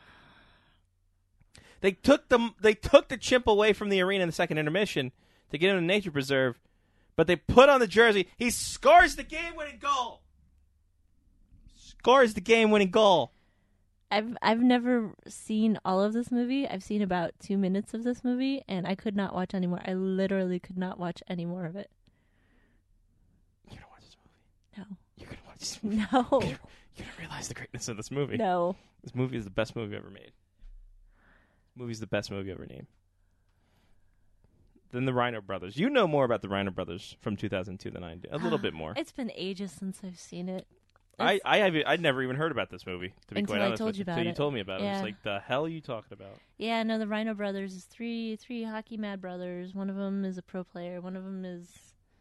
Speaker 1: They took the they took the chimp away from the arena in the second intermission to get him to nature preserve, but they put on the jersey. He scores the game-winning goal. Scores the game-winning goal.
Speaker 2: I've I've never seen all of this movie. I've seen about two minutes of this movie, and I could not watch anymore. I literally could not watch any more of it.
Speaker 1: You're gonna watch this movie?
Speaker 2: No.
Speaker 1: You're gonna watch this movie?
Speaker 2: No.
Speaker 1: You're gonna, you're gonna realize the greatness of this movie.
Speaker 2: No.
Speaker 1: This movie is the best movie ever made. This movie's the best movie ever made. Than the Rhino Brothers. You know more about the Rhino Brothers from two thousand two than I do. A little bit more.
Speaker 2: It's been ages since I've seen it.
Speaker 1: I, I have I'd never even heard about this movie, to be
Speaker 2: Until
Speaker 1: quite
Speaker 2: I
Speaker 1: honest
Speaker 2: told
Speaker 1: with
Speaker 2: you about
Speaker 1: Until you
Speaker 2: it.
Speaker 1: told me about it. I
Speaker 2: Yeah.
Speaker 1: was like, the hell are you talking about?
Speaker 2: Yeah, no, the Rhino Brothers is three three hockey mad brothers. One of them is a pro player. One of them is,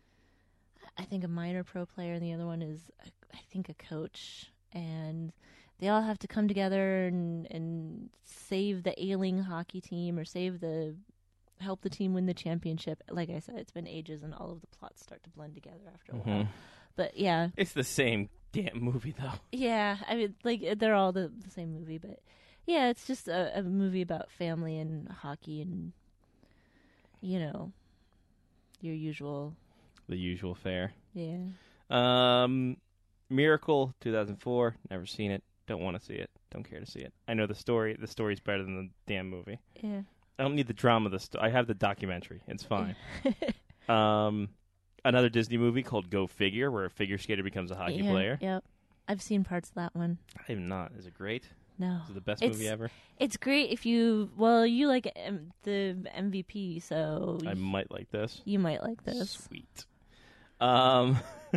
Speaker 2: I think, a minor pro player, and the other one is, I think, a coach. And they all have to come together and and save the ailing hockey team, or save the help the team win the championship. Like I said, it's been ages, and all of the plots start to blend together after a
Speaker 1: Mm-hmm.
Speaker 2: while. But yeah,
Speaker 1: It's the same damn movie, though.
Speaker 2: yeah. I mean, like they're all the, the same movie, but yeah, it's just a, a movie about family and hockey, and you know, your usual.
Speaker 1: The usual fare.
Speaker 2: Yeah.
Speaker 1: Um, Miracle, two thousand four. Never seen it. Don't want to see it. Don't care to see it. I know the story. The story's better than the damn movie.
Speaker 2: Yeah.
Speaker 1: I don't need the drama. Of the sto- I have the documentary. It's fine. um, another Disney movie called Go Figure, where a figure skater becomes a hockey
Speaker 2: yeah,
Speaker 1: player.
Speaker 2: Yep. I've seen parts of that one.
Speaker 1: I am not. Is it great?
Speaker 2: No.
Speaker 1: Is it the best
Speaker 2: It's-
Speaker 1: movie ever?
Speaker 2: It's great if you, well, you like um, the M V P, so
Speaker 1: I might like this.
Speaker 2: you might like this.
Speaker 1: Sweet. Um,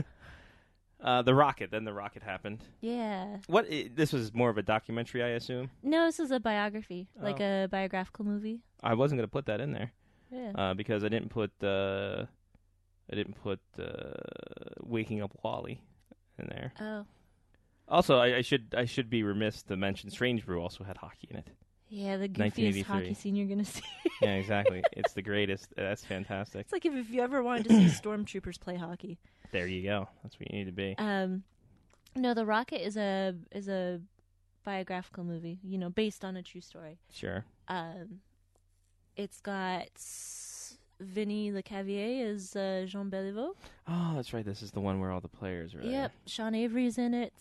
Speaker 1: uh, the Rocket. Then the Rocket happened.
Speaker 2: Yeah.
Speaker 1: What? I, this was more of a documentary, I assume.
Speaker 2: No, this is a biography, like
Speaker 1: Oh.
Speaker 2: a biographical movie.
Speaker 1: I wasn't going to put that in there
Speaker 2: Yeah.
Speaker 1: uh, because I didn't put uh, I didn't put uh, Waking Up Wally in there.
Speaker 2: oh.
Speaker 1: Also, I, I should I should be remiss to mention Strange Brew also had hockey in it.
Speaker 2: Yeah, the
Speaker 1: nineteen
Speaker 2: goofiest
Speaker 1: eighty-three.
Speaker 2: hockey scene you're going to see.
Speaker 1: Yeah, exactly. It's the greatest. That's fantastic.
Speaker 2: It's like if, if you ever wanted to see stormtroopers play hockey.
Speaker 1: There you go. That's what you need to be.
Speaker 2: Um, no, The Rocket is a is a biographical movie, you know, based on a true story.
Speaker 1: Sure.
Speaker 2: Um, it's got Vinny LeCavier as uh, Jean Beliveau.
Speaker 1: Oh, that's right. This is the one where all the players are there.
Speaker 2: Yep, Sean Avery's in it.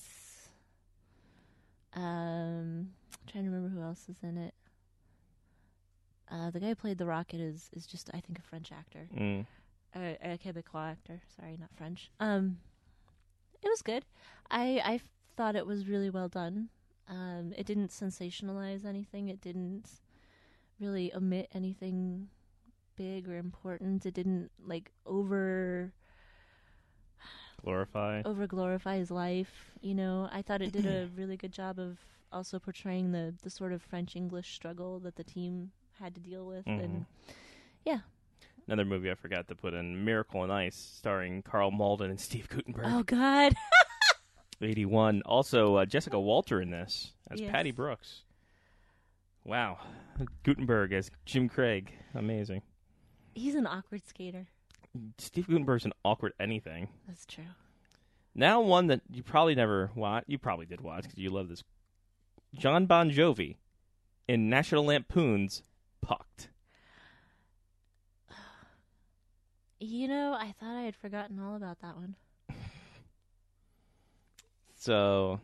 Speaker 2: Um, I'm trying to remember who else is in it. Uh, the guy who played the Rocket is is just, I think, a French actor,
Speaker 1: Mm.
Speaker 2: a, a Quebecois actor. Sorry, not French. Um, it was good. I I thought it was really well done. Um, it didn't sensationalize anything. It didn't really omit anything big or important. It didn't like over
Speaker 1: Glorify.
Speaker 2: over glorify his life. You know, I thought it did a really good job of also portraying the the sort of French English struggle that the team had to deal with.
Speaker 1: Mhm.
Speaker 2: And yeah.
Speaker 1: Another movie I forgot to put in, Miracle on Ice, starring Carl Malden and Steve Guttenberg.
Speaker 2: Oh God.
Speaker 1: eighty-one. Also, uh, Jessica Walter in this as
Speaker 2: Yes.
Speaker 1: Patty Brooks. Wow. Guttenberg as Jim Craig. Amazing.
Speaker 2: He's an awkward skater.
Speaker 1: Steve Guttenberg's an awkward anything.
Speaker 2: That's true.
Speaker 1: Now one that you probably never watched. You probably did watch because you love this. John Bon Jovi in National Lampoon's Pucked.
Speaker 2: You know, I thought I had forgotten all about that one.
Speaker 1: So,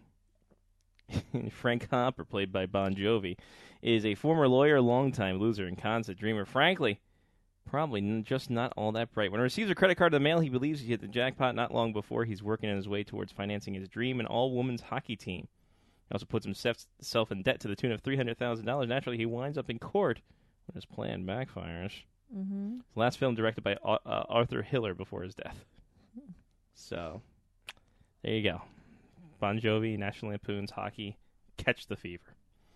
Speaker 1: Frank Hopper, played by Bon Jovi, is a former lawyer, longtime loser, and constant dreamer. Frankly, probably n- just not all that bright. When he receives a credit card in the mail, he believes he hit the jackpot. Not long before, he's working on his way towards financing his dream, an all-women's hockey team. He also puts himself in debt to the tune of three hundred thousand dollars. Naturally, he winds up in court when his plan backfires.
Speaker 2: Mm-hmm.
Speaker 1: The last film directed by uh, Arthur Hiller before his death. So, there you go. Bon Jovi, National Lampoon's Hockey, Catch the Fever.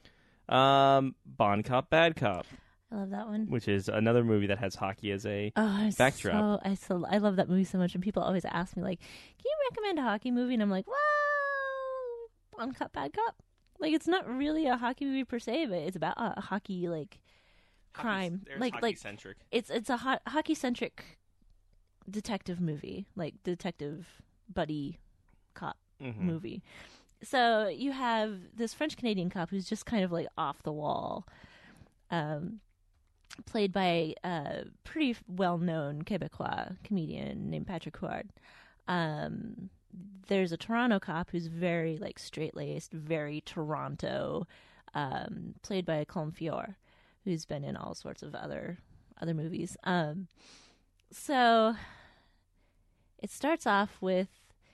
Speaker 1: Um, Bon Cop, Bad Cop.
Speaker 2: I love that one.
Speaker 1: Which is another movie that has hockey as a
Speaker 2: oh, I'm
Speaker 1: backdrop.
Speaker 2: So, I so I love that movie so much, and people always ask me like, "Can you recommend a hockey movie?" And I'm like, "Well, Bon Cop, Bad Cop." Like, it's not really a hockey movie per se, but it's about a hockey like crime,
Speaker 1: Hockey,
Speaker 2: like like
Speaker 1: centric.
Speaker 2: It's it's a ho- hockey centric detective movie, like detective buddy cop
Speaker 1: mm-hmm.
Speaker 2: movie. So you have this French Canadian cop who's just kind of like off the wall, um, played by a pretty well known Quebecois comedian named Patrick Huard. Um, there's a Toronto cop who's very like straight laced, very Toronto, um, played by Colm Feore, who's been in all sorts of other other movies. Um, so it starts off with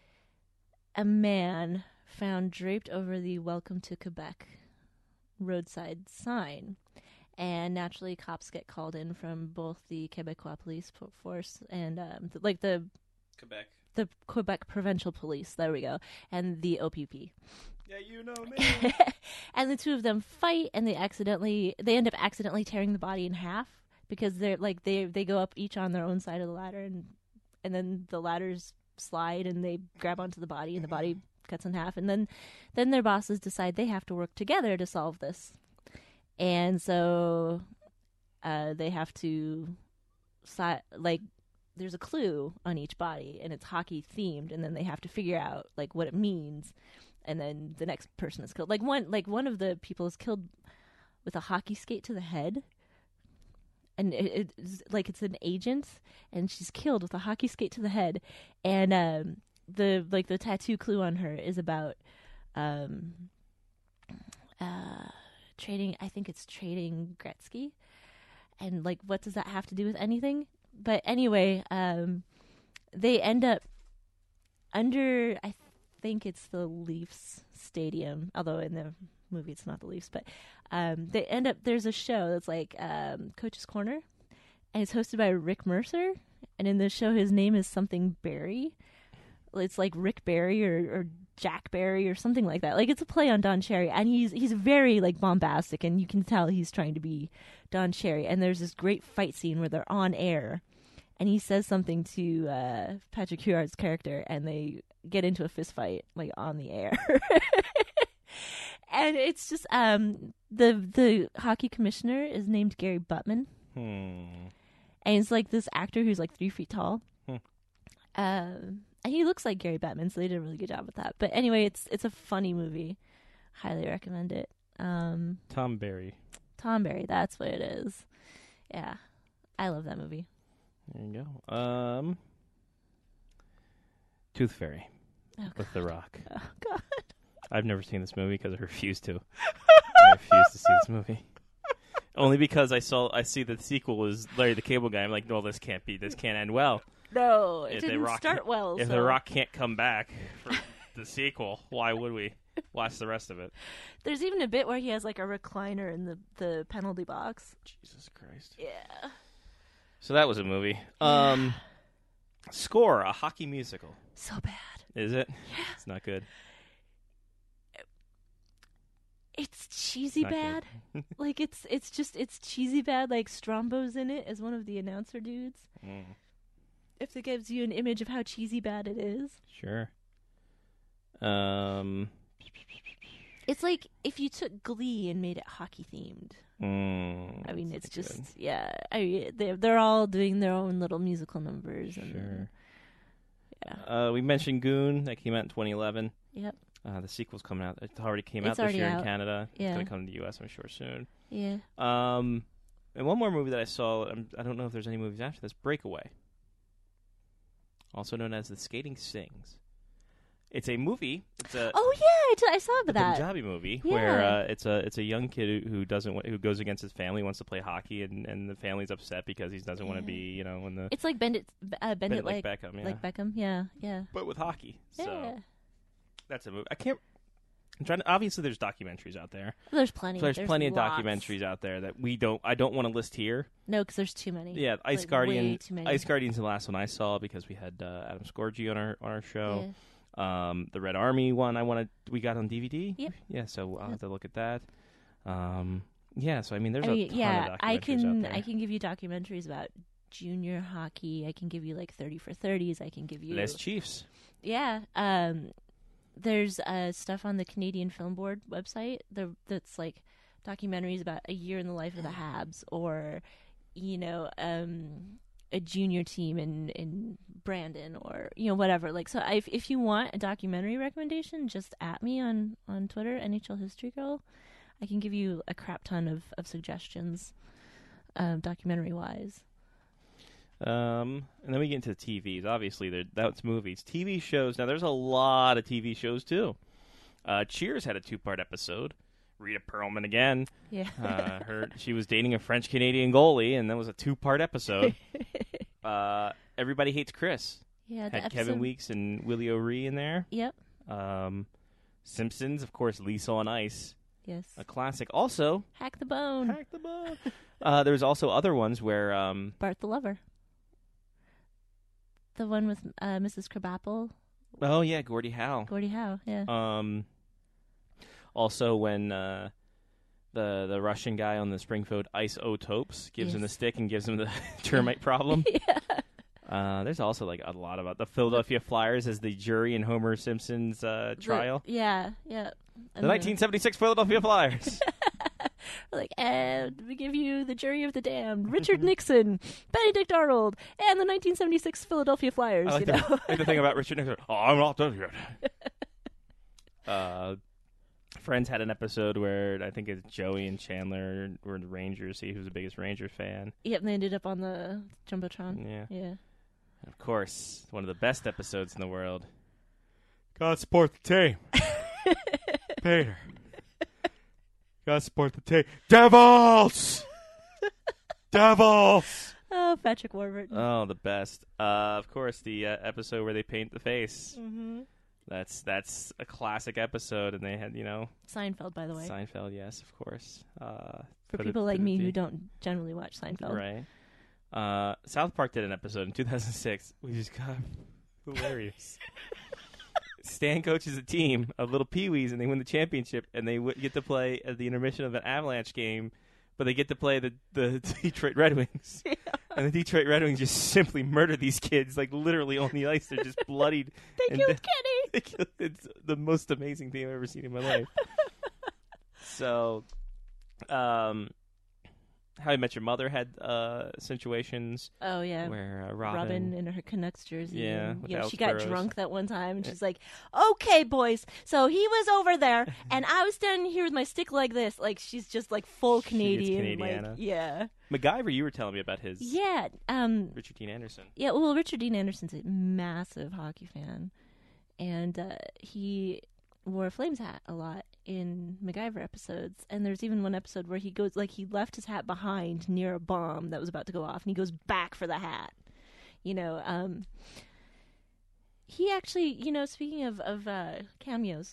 Speaker 2: a man found draped over the Welcome to Quebec roadside sign. And naturally, cops get called in from both the Quebecois police force and um, th- like the
Speaker 1: Quebec.
Speaker 2: the Quebec Provincial Police. There we go, and the O P P.
Speaker 1: Yeah, you know me.
Speaker 2: And the two of them fight, and they accidentally they end up accidentally tearing the body in half because they're like they they go up each on their own side of the ladder, and and then the ladders slide, and they grab onto the body, and the body cuts in half, and then then their bosses decide they have to work together to solve this. And so uh, they have to, si- like, there's a clue on each body, and it's hockey themed, and then they have to figure out, like, what it means, and then the next person is killed. Like, one like one of the people is killed with a hockey skate to the head, and it, it's like it's an agent, and she's killed with a hockey skate to the head, and um, the, like, the tattoo clue on her is about, um, uh... trading I think it's trading Gretzky, and like what does that have to do with anything? But anyway, um they end up under, I think it's the Leafs stadium, although in the movie it's not the Leafs, but um they end up there's a show that's like um Coach's Corner, and it's hosted by Rick Mercer, and in the show his name is something Barry. It's like Rick Barry or, or Jack Barry or something like that. Like, it's a play on Don Cherry, and he's he's very like bombastic, and you can tell he's trying to be Don Cherry. And there's this great fight scene where they're on air, and he says something to uh, Patrick Huard's character, and they get into a fist fight like on the air. And it's just um the the hockey commissioner is named Gary Buttman,
Speaker 1: hmm.
Speaker 2: and he's like this actor who's like three feet tall.
Speaker 1: Hmm.
Speaker 2: Um. And he looks like Gary Bettman, so they did a really good job with that. But anyway, it's it's a funny movie. Highly recommend it. Um,
Speaker 1: Tom Barry.
Speaker 2: Tom Barry, that's what it is. Yeah. I love that movie.
Speaker 1: There you go. Um, Tooth Fairy
Speaker 2: oh,
Speaker 1: with The Rock.
Speaker 2: Oh, God.
Speaker 1: I've never seen this movie because I refuse to. I refuse to see this movie. Only because I saw I see the sequel was Larry the Cable Guy. I'm like, no, this can't be. This can't end well.
Speaker 2: No, it
Speaker 1: If
Speaker 2: didn't
Speaker 1: Rock,
Speaker 2: start well.
Speaker 1: If
Speaker 2: so.
Speaker 1: The Rock can't come back for the sequel, why would we watch the rest of it?
Speaker 2: There's even a bit where he has like a recliner in the, the penalty box.
Speaker 1: Jesus Christ.
Speaker 2: Yeah.
Speaker 1: So that was a movie. Um, Score, a hockey musical.
Speaker 2: So bad.
Speaker 1: Is it?
Speaker 2: Yeah.
Speaker 1: It's not good.
Speaker 2: It's cheesy
Speaker 1: Not
Speaker 2: bad. Like, it's it's just, it's cheesy bad. Like, Strombo's in it as one of the announcer dudes.
Speaker 1: Mm.
Speaker 2: If it gives you an image of how cheesy bad it is.
Speaker 1: Sure. Um,
Speaker 2: It's like if you took Glee and made it hockey themed.
Speaker 1: mm,
Speaker 2: I mean, it's
Speaker 1: that's
Speaker 2: just,
Speaker 1: good.
Speaker 2: yeah. I they're, they're all doing their own little musical numbers. And,
Speaker 1: Sure.
Speaker 2: Yeah.
Speaker 1: Uh, we mentioned Goon. That came out in twenty eleven.
Speaker 2: Yep.
Speaker 1: Uh, the sequel's coming out. It already came
Speaker 2: It's
Speaker 1: out this
Speaker 2: already
Speaker 1: year
Speaker 2: out.
Speaker 1: in Canada.
Speaker 2: Yeah.
Speaker 1: It's going to come to the U S, I'm sure, soon.
Speaker 2: Yeah.
Speaker 1: Um, and one more movie that I saw, um, I don't know if there's any movies after this, Breakaway. Also known as The Skating Sings. It's a movie. It's a
Speaker 2: Oh yeah, I, t- I saw
Speaker 1: a
Speaker 2: that.
Speaker 1: Punjabi movie
Speaker 2: Yeah.
Speaker 1: where uh, it's a it's a young kid who, who doesn't wa- who goes against his family, wants to play hockey, and, and the family's upset because he doesn't want to
Speaker 2: Yeah.
Speaker 1: be, you know, in the
Speaker 2: It's like Bendit, uh, Bendit,
Speaker 1: Bennett
Speaker 2: like
Speaker 1: like Beckham, yeah.
Speaker 2: like Beckham. Yeah, yeah,
Speaker 1: but with hockey.
Speaker 2: yeah.
Speaker 1: So that's a movie. I can't. I'm trying to, obviously, there's documentaries out there.
Speaker 2: There's plenty.
Speaker 1: There's, plenty of
Speaker 2: lots.
Speaker 1: documentaries out there that we don't. I don't want to list here.
Speaker 2: No, because there's too many.
Speaker 1: Yeah, Ice
Speaker 2: Like,
Speaker 1: Guardian.
Speaker 2: way too many.
Speaker 1: Ice Guardian's the last one I saw because we had uh, Adam Scorgi on our on our show.
Speaker 2: Yeah.
Speaker 1: Um, the Red Army one I wanted we got on D V D.
Speaker 2: Yep.
Speaker 1: Yeah, so I'll
Speaker 2: Yep.
Speaker 1: have to look at that. Um, yeah, so I mean, there's
Speaker 2: I
Speaker 1: a
Speaker 2: mean,
Speaker 1: ton
Speaker 2: yeah,
Speaker 1: of documentaries
Speaker 2: I
Speaker 1: out
Speaker 2: can
Speaker 1: there.
Speaker 2: I can give you documentaries about junior hockey. I can give you like thirty for thirties. I can give you
Speaker 1: Les Chiefs.
Speaker 2: yeah. Um, there's uh, stuff on the Canadian Film Board website there that's like documentaries about a year in the life of the Habs, or you know, um, a junior team in in Brandon, or you know, whatever. Like, so if if you want a documentary recommendation, just at me on on Twitter, N H L History Girl. I can give you a crap ton of of suggestions, um, documentary wise.
Speaker 1: Um, and then we get into the T Vs. Obviously, there- that's movies. T V shows. Now, there's a lot of T V shows, too. Uh, Cheers had a two-part episode. Rita Perlman again.
Speaker 2: Yeah.
Speaker 1: Uh, her she was dating a French-Canadian goalie, and that was a two-part episode. uh, Everybody Hates Chris.
Speaker 2: Yeah. The
Speaker 1: Had Kevin
Speaker 2: episode-
Speaker 1: Weeks and Willie O'Ree in there.
Speaker 2: Yep.
Speaker 1: Um, Simpsons, of course, Lisa on Ice.
Speaker 2: Yes.
Speaker 1: A classic. Also,
Speaker 2: Hack the Bone.
Speaker 1: Hack the Bone. uh, there was also other ones where... Um,
Speaker 2: Bart the Lover. The one with uh, Missus Crabapple,
Speaker 1: oh, yeah, Gordie Howe.
Speaker 2: Gordie Howe. Yeah.
Speaker 1: Um, also, when uh, the the Russian guy on the Springfield isotopes gives him the
Speaker 2: Yes.
Speaker 1: stick and gives him the termite problem.
Speaker 2: yeah.
Speaker 1: Uh, there's also like a lot about the Philadelphia Flyers as the jury in Homer Simpson's uh, trial.
Speaker 2: The- yeah. Yeah.
Speaker 1: The nineteen seventy-six Philadelphia Flyers.
Speaker 2: Like, and we give you the jury of the damned, Richard Nixon, Benedict Arnold, and the nineteen seventy-six Philadelphia Flyers.
Speaker 1: I like,
Speaker 2: you
Speaker 1: the,
Speaker 2: know,
Speaker 1: like the thing about Richard Nixon. Oh, I'm not done yet. uh, Friends had an episode where I think it's Joey and Chandler were the Rangers. See who's the biggest Rangers fan.
Speaker 2: yep. And they ended up on the jumbotron.
Speaker 1: Yeah.
Speaker 2: Yeah.
Speaker 1: And of course, one of the best episodes in the world. Gotta support the team. Peter. Gotta support the team. Devils! Devils!
Speaker 2: Oh, Patrick Warburton.
Speaker 1: Oh, the best. Uh, of course, the uh, episode where they paint the face.
Speaker 2: Mm-hmm.
Speaker 1: That's that's a classic episode, and they had, you know,
Speaker 2: Seinfeld, by the way,
Speaker 1: Seinfeld, yes, of course. Uh,
Speaker 2: for
Speaker 1: put it-
Speaker 2: people like
Speaker 1: put it
Speaker 2: me
Speaker 1: to-
Speaker 2: who don't generally watch Seinfeld.
Speaker 1: Right. Uh, South Park did an episode in two thousand six, which is kind of hilarious. Stan coaches a team of little peewees, and they win the championship, and they w- get to play at the intermission of an Avalanche game, but they get to play the, the Detroit Red Wings.
Speaker 2: Yeah.
Speaker 1: And the Detroit Red Wings just simply murder these kids, like literally on the ice. They're just bloodied.
Speaker 2: They
Speaker 1: and
Speaker 2: killed
Speaker 1: de-
Speaker 2: Kenny.
Speaker 1: they killed- It's the most amazing thing I've ever seen in my life. So, um, How I Met Your Mother had uh, situations
Speaker 2: Oh yeah.
Speaker 1: where uh, Robin,
Speaker 2: Robin in her Canucks jersey.
Speaker 1: Yeah,
Speaker 2: and,
Speaker 1: with
Speaker 2: you know,
Speaker 1: Alex
Speaker 2: she got
Speaker 1: Burrows.
Speaker 2: drunk that one time, and she's like, "Okay, boys, so he was over there, and I was standing here with my stick like this." Like she's just like full
Speaker 1: She gets
Speaker 2: Canadian, like
Speaker 1: Canadiana.
Speaker 2: yeah,
Speaker 1: MacGyver, you were telling me about his
Speaker 2: yeah, um,
Speaker 1: Richard Dean Anderson.
Speaker 2: yeah. Well, Richard Dean Anderson's a massive hockey fan, and uh, he wore a Flames hat a lot in MacGyver episodes. And there's even one episode where he goes, like, he left his hat behind near a bomb that was about to go off, and he goes back for the hat. You know, um, he actually, you know, speaking of, of uh, cameos,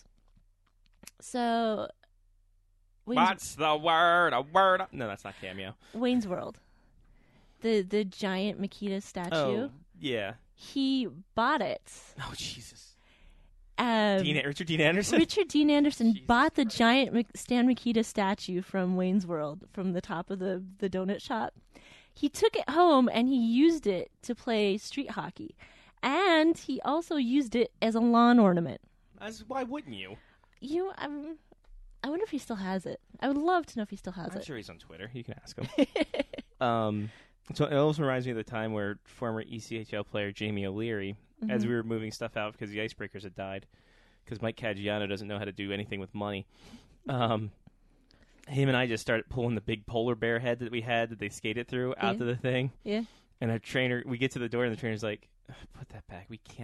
Speaker 2: so Wayne's,
Speaker 1: What's the word? A word? No, that's not cameo.
Speaker 2: Wayne's World, the the giant Makita statue,
Speaker 1: Oh, yeah.
Speaker 2: he bought it.
Speaker 1: Oh, Jesus.
Speaker 2: Um,
Speaker 1: Dean, Richard Dean Anderson?
Speaker 2: Richard Dean Anderson
Speaker 1: Jesus
Speaker 2: bought the
Speaker 1: Christ.
Speaker 2: giant Mc- Stan Mikita statue from Wayne's World from the top of the, the donut shop. He took it home and he used it to play street hockey. And he also used it as a lawn ornament.
Speaker 1: As, why wouldn't you?
Speaker 2: You, um, I wonder if he still has it. I would love to know if he still has
Speaker 1: I'm
Speaker 2: it.
Speaker 1: sure he's on Twitter. You can ask him. um, so it also reminds me of the time where former E C H L player Jamie O'Leary, as
Speaker 2: Mhm.
Speaker 1: we were moving stuff out because the icebreakers had died, because Mike Caggiano doesn't know how to do anything with money. Um, him and I just started pulling the big polar bear head that we had that they skated through out
Speaker 2: Yeah.
Speaker 1: to the thing.
Speaker 2: Yeah.
Speaker 1: And our trainer, we get to the door and the trainer's like, "Put that back. We can't.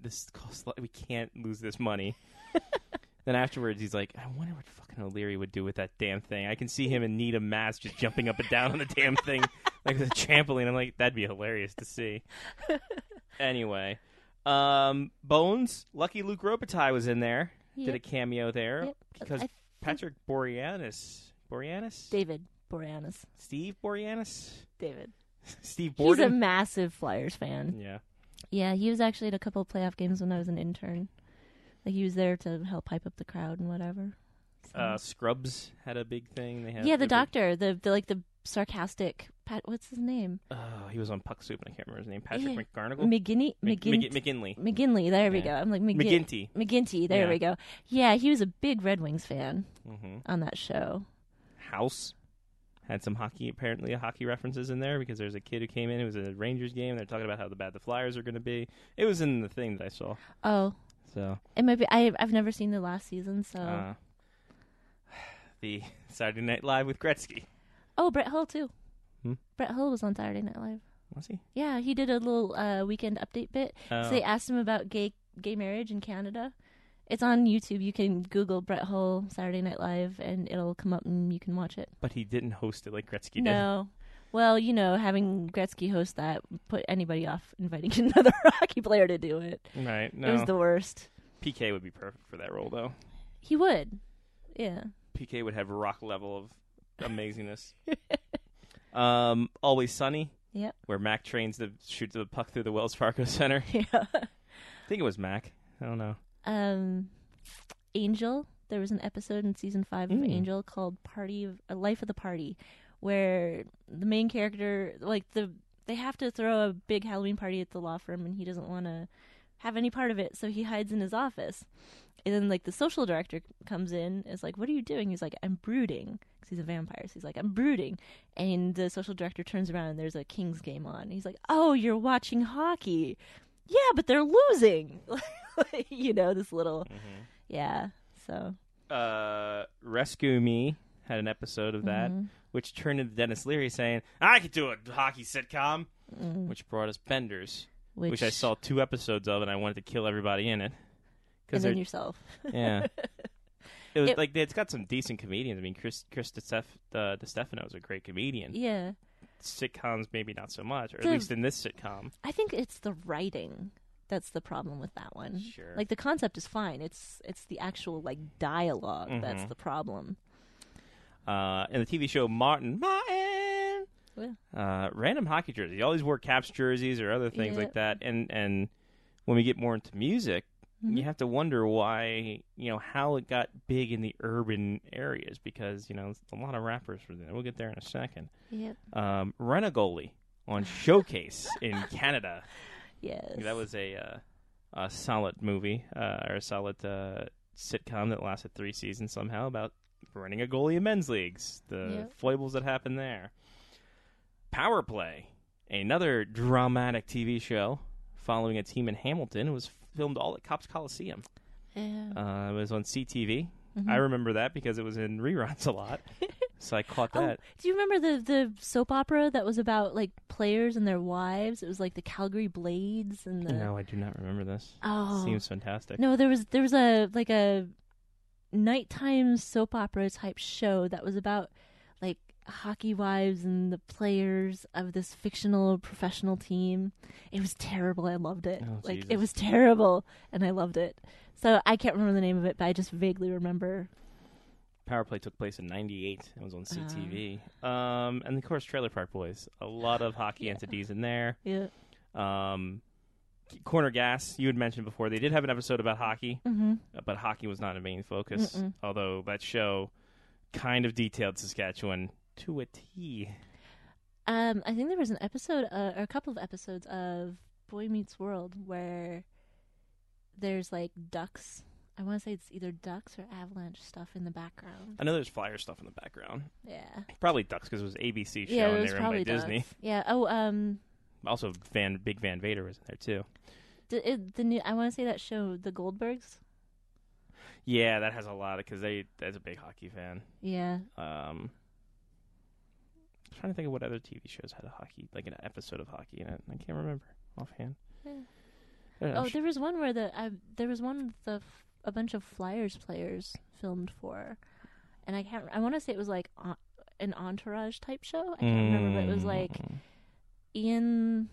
Speaker 1: this costs. We can't lose this money." Then afterwards, he's like, "I wonder what fucking O'Leary would do with that damn thing. I can see him in need of mass just jumping up and down on the damn thing like a trampoline." I'm like, that'd be hilarious to see. Anyway, um, Bones, Lucky Luke Robitaille was in there.
Speaker 2: Yep.
Speaker 1: Did a cameo there
Speaker 2: Yep.
Speaker 1: because
Speaker 2: I
Speaker 1: Patrick Boreanaz, Boreanaz,
Speaker 2: David Boreanaz.
Speaker 1: Steve Boreanaz,
Speaker 2: David.
Speaker 1: Steve
Speaker 2: He's a
Speaker 1: Borden.
Speaker 2: massive Flyers fan.
Speaker 1: Yeah.
Speaker 2: Yeah, he was actually at a couple of playoff games when I was an intern. Like he was there to help hype up the crowd and whatever. So.
Speaker 1: Uh, Scrubs had a big thing. They had
Speaker 2: yeah, the
Speaker 1: their big-
Speaker 2: doctor, the, the like the sarcastic Pat. What's his name?
Speaker 1: Oh, he was on Puck Soup, and I can't remember his name. Patrick
Speaker 2: Yeah.
Speaker 1: McGarnagle?
Speaker 2: McGinney.
Speaker 1: Mc-
Speaker 2: McGin-
Speaker 1: Mc- McGinley.
Speaker 2: McGinley. There we
Speaker 1: Yeah.
Speaker 2: go. I'm like McGin-
Speaker 1: McGinty.
Speaker 2: McGinty. There
Speaker 1: Yeah.
Speaker 2: we go. Yeah, he was a big Red Wings fan
Speaker 1: Mm-hmm.
Speaker 2: on that show.
Speaker 1: House had some hockey, apparently hockey references in there because there's a kid who came in. It was a Rangers game. They're talking about how the bad the Flyers are going to be. It was in the thing that I saw.
Speaker 2: Oh,
Speaker 1: So
Speaker 2: it might be. I I've never seen the last season, so.
Speaker 1: uh, the Saturday Night Live with Gretzky.
Speaker 2: Oh, Brett Hull too.
Speaker 1: Hmm?
Speaker 2: Brett Hull was on Saturday Night Live.
Speaker 1: Was he?
Speaker 2: Yeah, he did a little uh, weekend update bit.
Speaker 1: Oh.
Speaker 2: So they asked him about gay gay marriage in Canada. It's on YouTube. You can Google Brett Hull Saturday Night Live, and it'll come up, and you can watch it.
Speaker 1: But he didn't host it like Gretzky did.
Speaker 2: No. Well, you know, having Gretzky host that put anybody off inviting another hockey player to do it.
Speaker 1: Right. No.
Speaker 2: It was the worst.
Speaker 1: P K would be perfect for that role, though.
Speaker 2: He would. Yeah.
Speaker 1: P K would have a rock level of amazingness. um, Always Sunny.
Speaker 2: Yep.
Speaker 1: Where Mac trains to shoot the puck through the Wells Fargo Center.
Speaker 2: Yeah.
Speaker 1: I think it was Mac. I don't know.
Speaker 2: Um, Angel. There was an episode in season five of
Speaker 1: Mm.
Speaker 2: Angel called "Party of a Life of the Party," where the main character, like the, they have to throw a big Halloween party at the law firm, and he doesn't want to have any part of it, so he hides in his office. And then, like, the social director comes in, is like, "What are you doing?" He's like, "I'm brooding," because he's a vampire. So he's like, "I'm brooding," and the social director turns around and there's a Kings game on. He's like, "Oh, you're watching hockey." Yeah, but they're losing. You know, this little,
Speaker 1: Mm-hmm.
Speaker 2: yeah. So
Speaker 1: Uh, Rescue Me had an episode of that,
Speaker 2: Mhm.
Speaker 1: which turned into Dennis Leary saying, "I could do a hockey sitcom,"
Speaker 2: Mm.
Speaker 1: which brought us Benders,
Speaker 2: which,
Speaker 1: which I saw two episodes of, and I wanted to kill everybody in it.
Speaker 2: and
Speaker 1: they're
Speaker 2: then yourself.
Speaker 1: yeah, it was
Speaker 2: It-
Speaker 1: like it's got some decent comedians. I mean, Chris Chris DeStef- uh, DeStefano is a great comedian.
Speaker 2: Yeah,
Speaker 1: Sitcoms maybe not so much, or at
Speaker 2: The-
Speaker 1: least in this sitcom.
Speaker 2: I think it's the writing that's the problem with that one.
Speaker 1: Sure.
Speaker 2: Like the concept is fine. It's it's the actual like dialogue that's
Speaker 1: Mhm.
Speaker 2: the problem.
Speaker 1: Uh, in the T V show Martin, Martin,
Speaker 2: Yeah.
Speaker 1: uh, random hockey jerseys. He always wore Caps jerseys or other things
Speaker 2: Yeah.
Speaker 1: like that. And and when we get more into music,
Speaker 2: Mhm.
Speaker 1: you have to wonder why, you know, how it got big in the urban areas because you know a lot of rappers were there. We'll get there in a second.
Speaker 2: Yep.
Speaker 1: Um, Renagoli on Showcase in Canada.
Speaker 2: Yes.
Speaker 1: That was a uh, a solid movie uh, or a solid uh, sitcom that lasted three seasons somehow about running a goalie in men's leagues, the
Speaker 2: Yep.
Speaker 1: foibles that happen there. Power Play, another dramatic T V show following a team in Hamilton. It was filmed all at Cops Coliseum.
Speaker 2: Yeah.
Speaker 1: Uh, it was on C T V.
Speaker 2: Mhm.
Speaker 1: I remember that because it was in reruns a lot, so I caught
Speaker 2: Oh,
Speaker 1: that.
Speaker 2: do you remember the the soap opera that was about like players and their wives? It was like the Calgary Blades and the
Speaker 1: No, I do not remember this.
Speaker 2: oh
Speaker 1: Seems fantastic.
Speaker 2: no, there was there was a like a nighttime soap opera type show that was about like hockey wives and the players of this fictional professional team. It was terrible. I loved it.
Speaker 1: Oh,
Speaker 2: like it
Speaker 1: Jesus.
Speaker 2: was terrible, and I loved it. So I can't remember the name of it, but I just vaguely remember.
Speaker 1: Power Play took place in ninety-eight. It was on C T V.
Speaker 2: Ah.
Speaker 1: Um, and of course, Trailer Park Boys. A lot of hockey
Speaker 2: Yeah.
Speaker 1: entities in there.
Speaker 2: Yeah.
Speaker 1: Um, Corner Gas, you had mentioned before. They did have an episode about hockey,
Speaker 2: Mm-hmm.
Speaker 1: uh, but hockey was not a main focus.
Speaker 2: Mm-mm.
Speaker 1: Although that show kind of detailed Saskatchewan to a T.
Speaker 2: Um, I think there was an episode, uh, or a couple of episodes of Boy Meets World where there's like ducks. I want to say it's either ducks or avalanche stuff in the background.
Speaker 1: I know there's Flyer stuff in the background.
Speaker 2: Yeah.
Speaker 1: Probably Ducks because it was an A B C show
Speaker 2: Yeah, it
Speaker 1: and
Speaker 2: was
Speaker 1: they were owned
Speaker 2: probably
Speaker 1: by Disney.
Speaker 2: ducks. Yeah. Oh, um,
Speaker 1: Also, Van Big Van Vader was in there too.
Speaker 2: the it, the new. I want to say that show, The Goldbergs.
Speaker 1: Yeah, that has a lot of because they that's a big hockey fan.
Speaker 2: Yeah.
Speaker 1: Um, I'm trying to think of what other T V shows had a hockey, like an episode of hockey in it. I can't remember offhand.
Speaker 2: Yeah. Oh, there was one where the uh, there was one with the f- a bunch of Flyers players filmed for, and I can't. I want to say it was like on, an Entourage type show. I can't mm. remember, but it was like Ian,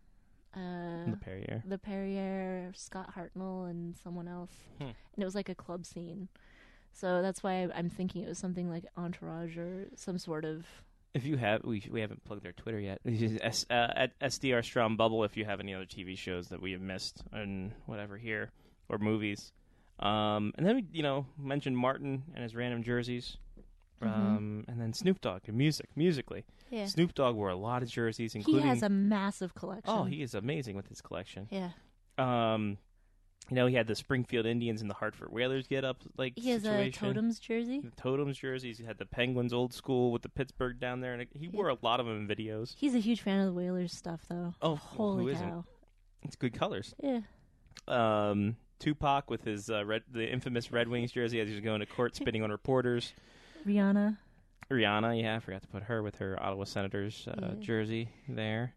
Speaker 2: uh,
Speaker 1: the Perrier,
Speaker 2: the Perrier, Scott Hartnell, and someone else, hmm. and it was like a club scene. So that's why I'm thinking it was something like Entourage or some sort of.
Speaker 1: If you have, we we haven't plugged their Twitter yet. S, uh, at S D R Strom Bubble. If you have any other T V shows that we have missed and whatever here, or movies, um, and then we you know mentioned Martin and his random jerseys, um, mm-hmm. and then Snoop Dogg and music musically.
Speaker 2: Yeah.
Speaker 1: Snoop Dogg wore a lot of jerseys, including
Speaker 2: he has a massive collection.
Speaker 1: Oh, he is amazing with his collection.
Speaker 2: Yeah.
Speaker 1: Um. You know, he had the Springfield Indians and the Hartford Whalers get up like
Speaker 2: He has
Speaker 1: situation.
Speaker 2: a Totems jersey.
Speaker 1: The Totems jerseys. He had the Penguins old school with the Pittsburgh down there, and he yeah. wore a lot of them in videos.
Speaker 2: He's a huge fan of the Whalers stuff, though.
Speaker 1: Oh,
Speaker 2: holy
Speaker 1: who
Speaker 2: cow!
Speaker 1: Isn't? It's good colors.
Speaker 2: Yeah.
Speaker 1: Um, Tupac with his uh, red, the infamous Red Wings jersey as he was going to court, spitting on reporters.
Speaker 2: Rihanna.
Speaker 1: Rihanna, yeah, I forgot to put her with her Ottawa Senators uh, yeah. jersey there.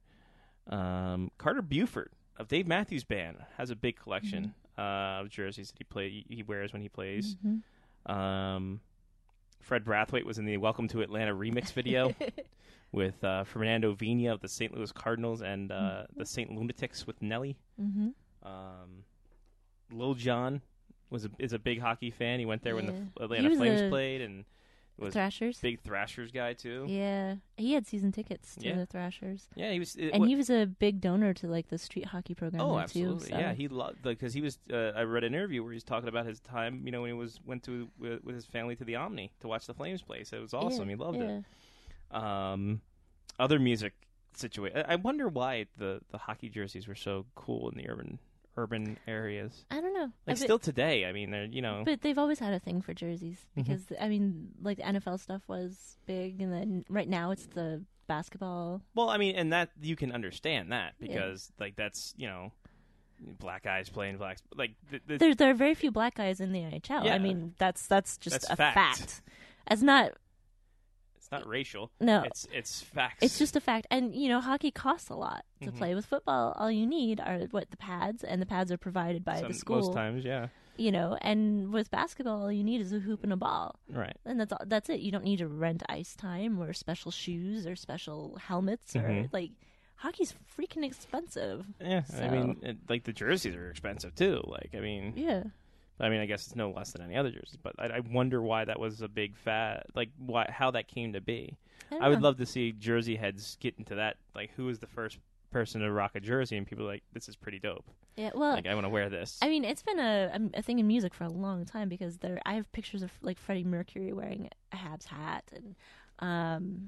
Speaker 1: Um, Carter Buford of Dave Matthews Band has a big collection. Mm-hmm. Uh, of jerseys that he play he wears when he plays.
Speaker 2: Mm-hmm.
Speaker 1: Um, Fred Brathwaite was in the Welcome to Atlanta remix video with uh, Fernando Vina of the Saint Louis Cardinals and uh, mm-hmm. the Saint Lunatics with Nelly.
Speaker 2: Mm-hmm.
Speaker 1: Um, Lil Jon was a, is a big hockey fan. He went there
Speaker 2: yeah.
Speaker 1: when the Atlanta Flames a... played and was
Speaker 2: Thrashers.
Speaker 1: Big Thrashers guy too.
Speaker 2: Yeah, he had season tickets to
Speaker 1: yeah.
Speaker 2: the Thrashers.
Speaker 1: Yeah, he was, it,
Speaker 2: and
Speaker 1: what,
Speaker 2: he was a big donor to like the street hockey program.
Speaker 1: Oh,
Speaker 2: there
Speaker 1: absolutely.
Speaker 2: Too, so.
Speaker 1: Yeah, he loved because he was. Uh, I read an interview where he's talking about his time. You know, when he was went to with, with his family to the Omni to watch the Flames play. So it was awesome.
Speaker 2: Yeah,
Speaker 1: he loved
Speaker 2: yeah.
Speaker 1: it. Um, other music situation. I wonder why the the hockey jerseys were so cool in the urban. urban areas.
Speaker 2: I don't know.
Speaker 1: Like, still today, I mean, they're, you know.
Speaker 2: But they've always had a thing for jerseys. Because, mm-hmm. I mean, like, the N F L stuff was big, and then right now it's the basketball.
Speaker 1: Well, I mean, and that, you can understand that, because, yeah. like, that's, you know, black guys playing black, like. The, the
Speaker 2: there, there are very few black guys in the N H L.
Speaker 1: Yeah.
Speaker 2: I mean, that's that's just
Speaker 1: that's
Speaker 2: a
Speaker 1: fact.
Speaker 2: fact. It's not.
Speaker 1: It's not racial.
Speaker 2: No.
Speaker 1: It's it's facts.
Speaker 2: It's just a fact. And, you know, hockey costs a lot to
Speaker 1: mm-hmm.
Speaker 2: play. With football, all you need are, what, the pads, and the pads are provided by
Speaker 1: Some,
Speaker 2: the school.
Speaker 1: Most times, yeah.
Speaker 2: You know, and with basketball, all you need is a hoop and a ball.
Speaker 1: Right.
Speaker 2: And that's all, that's it. You don't need to rent ice time or special shoes or special helmets
Speaker 1: mm-hmm.
Speaker 2: or, like, hockey's freaking expensive.
Speaker 1: Yeah.
Speaker 2: So.
Speaker 1: I mean, it, like, the jerseys are expensive, too. Like, I mean.
Speaker 2: Yeah.
Speaker 1: I mean, I guess it's no less than any other jerseys, but I, I wonder why that was a big fad, like, why, how that came to be. I, I would love to see jersey heads get into that. Like, who was the first person to rock a jersey? And people are like, this is pretty dope.
Speaker 2: Yeah, well,
Speaker 1: like, I want to wear this.
Speaker 2: I mean, it's been a, a thing in music for a long time because there. I have pictures of like Freddie Mercury wearing a Habs hat, and um,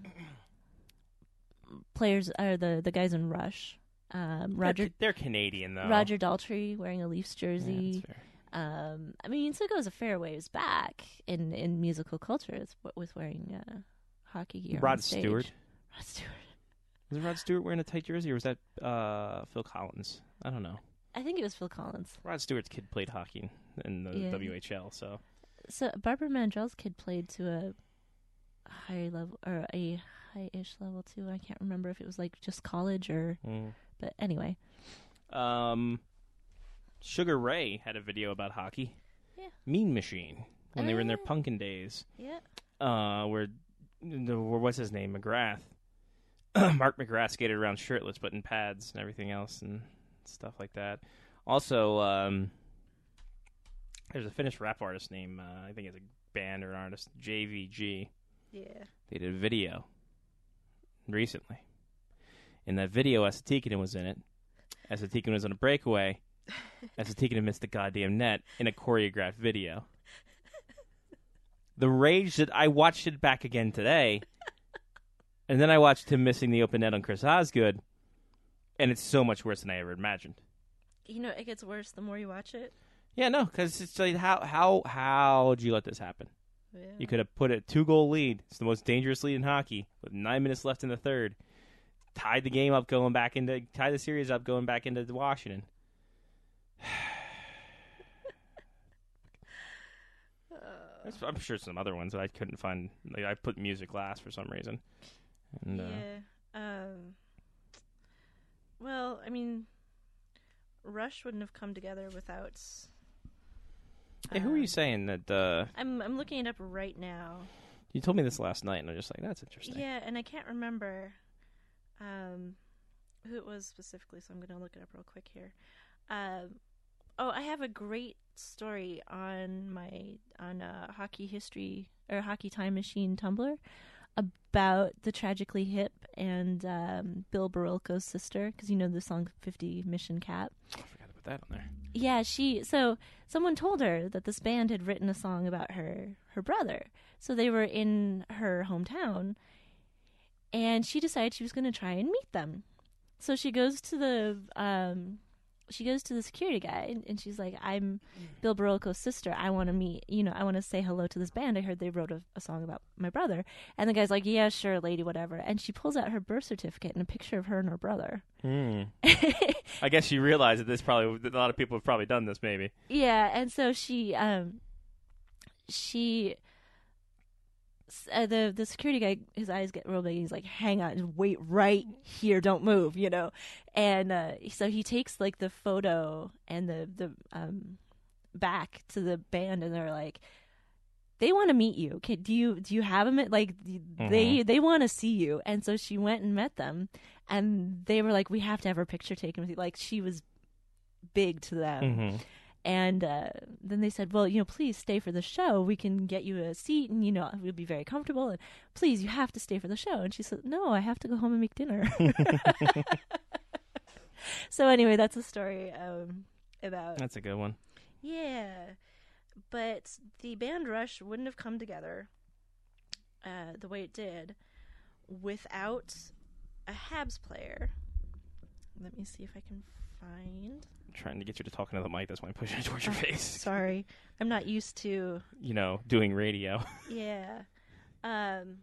Speaker 2: players are the the guys in Rush. Um, Roger,
Speaker 1: they're, they're Canadian though.
Speaker 2: Roger Daltrey wearing a Leafs jersey.
Speaker 1: Yeah, that's fair.
Speaker 2: Um, I mean, it goes a fair ways back in, in musical culture. It's with wearing uh, hockey gear.
Speaker 1: Rod
Speaker 2: on stage.
Speaker 1: Stewart.
Speaker 2: Rod Stewart.
Speaker 1: Was it Rod Stewart wearing a tight jersey, or was that uh, Phil Collins? I don't know.
Speaker 2: I think it was Phil Collins.
Speaker 1: Rod Stewart's kid played hockey in the
Speaker 2: yeah.
Speaker 1: W H L, so.
Speaker 2: So Barbara Mandrell's kid played to a high level or a high-ish level too. I can't remember if it was like just college or,
Speaker 1: mm.
Speaker 2: but anyway.
Speaker 1: Um. Sugar Ray had a video about hockey.
Speaker 2: Yeah.
Speaker 1: Mean Machine, when
Speaker 2: uh,
Speaker 1: they were in their punkin' days.
Speaker 2: Yeah.
Speaker 1: Uh, where, where what's his name, McGrath. Mark McGrath skated around shirtless, but in pads and everything else and stuff like that. Also, um, there's a Finnish rap artist named, uh, I think it's a band or an artist, J V G.
Speaker 2: Yeah.
Speaker 1: They did a video recently. In that video, Esa Tikkanen was in it. Esa Tikkanen was on a breakaway. Esa Tikkanen missed the goddamn net in a choreographed video. The rage that I watched it back again today, and then I watched him missing the open net on Chris Osgood, and it's so much worse than I ever imagined.
Speaker 2: You know, it gets worse the more you watch it.
Speaker 1: Yeah, no, because it's like, how how how did you let this happen?
Speaker 2: Yeah.
Speaker 1: You could have put a two-goal lead. It's the most dangerous lead in hockey with nine minutes left in the third. Tied the game up going back into, tied the series up going back into Washington. I'm sure some other ones that I couldn't find. Like, I put music last for some reason. And,
Speaker 2: yeah.
Speaker 1: Uh,
Speaker 2: um, well, I mean, Rush wouldn't have come together without.
Speaker 1: Hey, who are you
Speaker 2: um,
Speaker 1: saying that? Uh,
Speaker 2: I'm I'm looking it up right now.
Speaker 1: you told me this last night, and I'm just like, that's interesting.
Speaker 2: Yeah, and I can't remember um, who it was specifically, so I'm going to look it up real quick here. Um, oh, I have a great story on my on uh, hockey history or hockey time machine Tumblr about the Tragically Hip and um, Bill Barilko's sister, because you know the song fifty Mission Cat.
Speaker 1: I forgot to put that on there.
Speaker 2: Yeah, she so someone told her that this band had written a song about her her brother. So they were in her hometown, and she decided she was going to try and meet them. So she goes to the um she goes to the security guy, and, and she's like, "I'm Bill Barilko's sister. I want to meet, you know, I want to say hello to this band. I heard they wrote a, a song about my brother." And the guy's like, "Yeah, sure, lady, whatever." And she pulls out her birth certificate and a picture of her and her brother.
Speaker 1: Hmm. I guess she realized that this probably that a lot of people have probably done this, maybe.
Speaker 2: Yeah, and so she um she uh, the the security guy, his eyes get real big. He's like, "Hang on, just wait right here, don't move," you know. And uh, so he takes like the photo and the the um back to the band, and they're like, "They want to meet you. Okay, do you do you have them? Like mm-hmm. they they want to see you." And so she went and met them, and they were like, "We have to have our picture taken with you." Like she was big to them.
Speaker 1: Mm-hmm.
Speaker 2: And uh, then they said, "Well, you know, please stay for the show. We can get you a seat, and you know, we'll be very comfortable. And please, you have to stay for the show." And she said, "No, I have to go home and make dinner." So anyway, that's a story um, about.
Speaker 1: That's a good one.
Speaker 2: Yeah, but the band Rush wouldn't have come together uh, the way it did without a Habs player. Let me see if I can find.
Speaker 1: Trying to get you to talk into the mic. That's why I'm pushing it towards your face.
Speaker 2: Sorry. I'm not used to...
Speaker 1: You know, doing radio.
Speaker 2: Yeah. Um.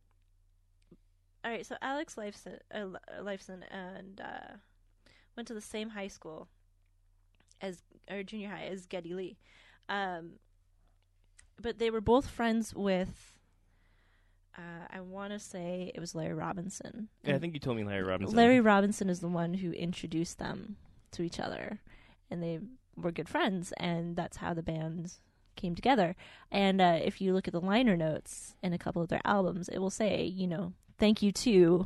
Speaker 2: All right, so Alex Lifeson, uh, Lifeson and uh, went to the same high school as, or junior high, as Geddy Lee. Um, but they were both friends with... Uh, I want to say it was Larry Robinson.
Speaker 1: Yeah, I think you told me Larry Robinson.
Speaker 2: Larry Robinson is the one who introduced them to each other, and they were good friends, and that's how the band came together. And uh, if you look at the liner notes in a couple of their albums, it will say, you know, "Thank you to,"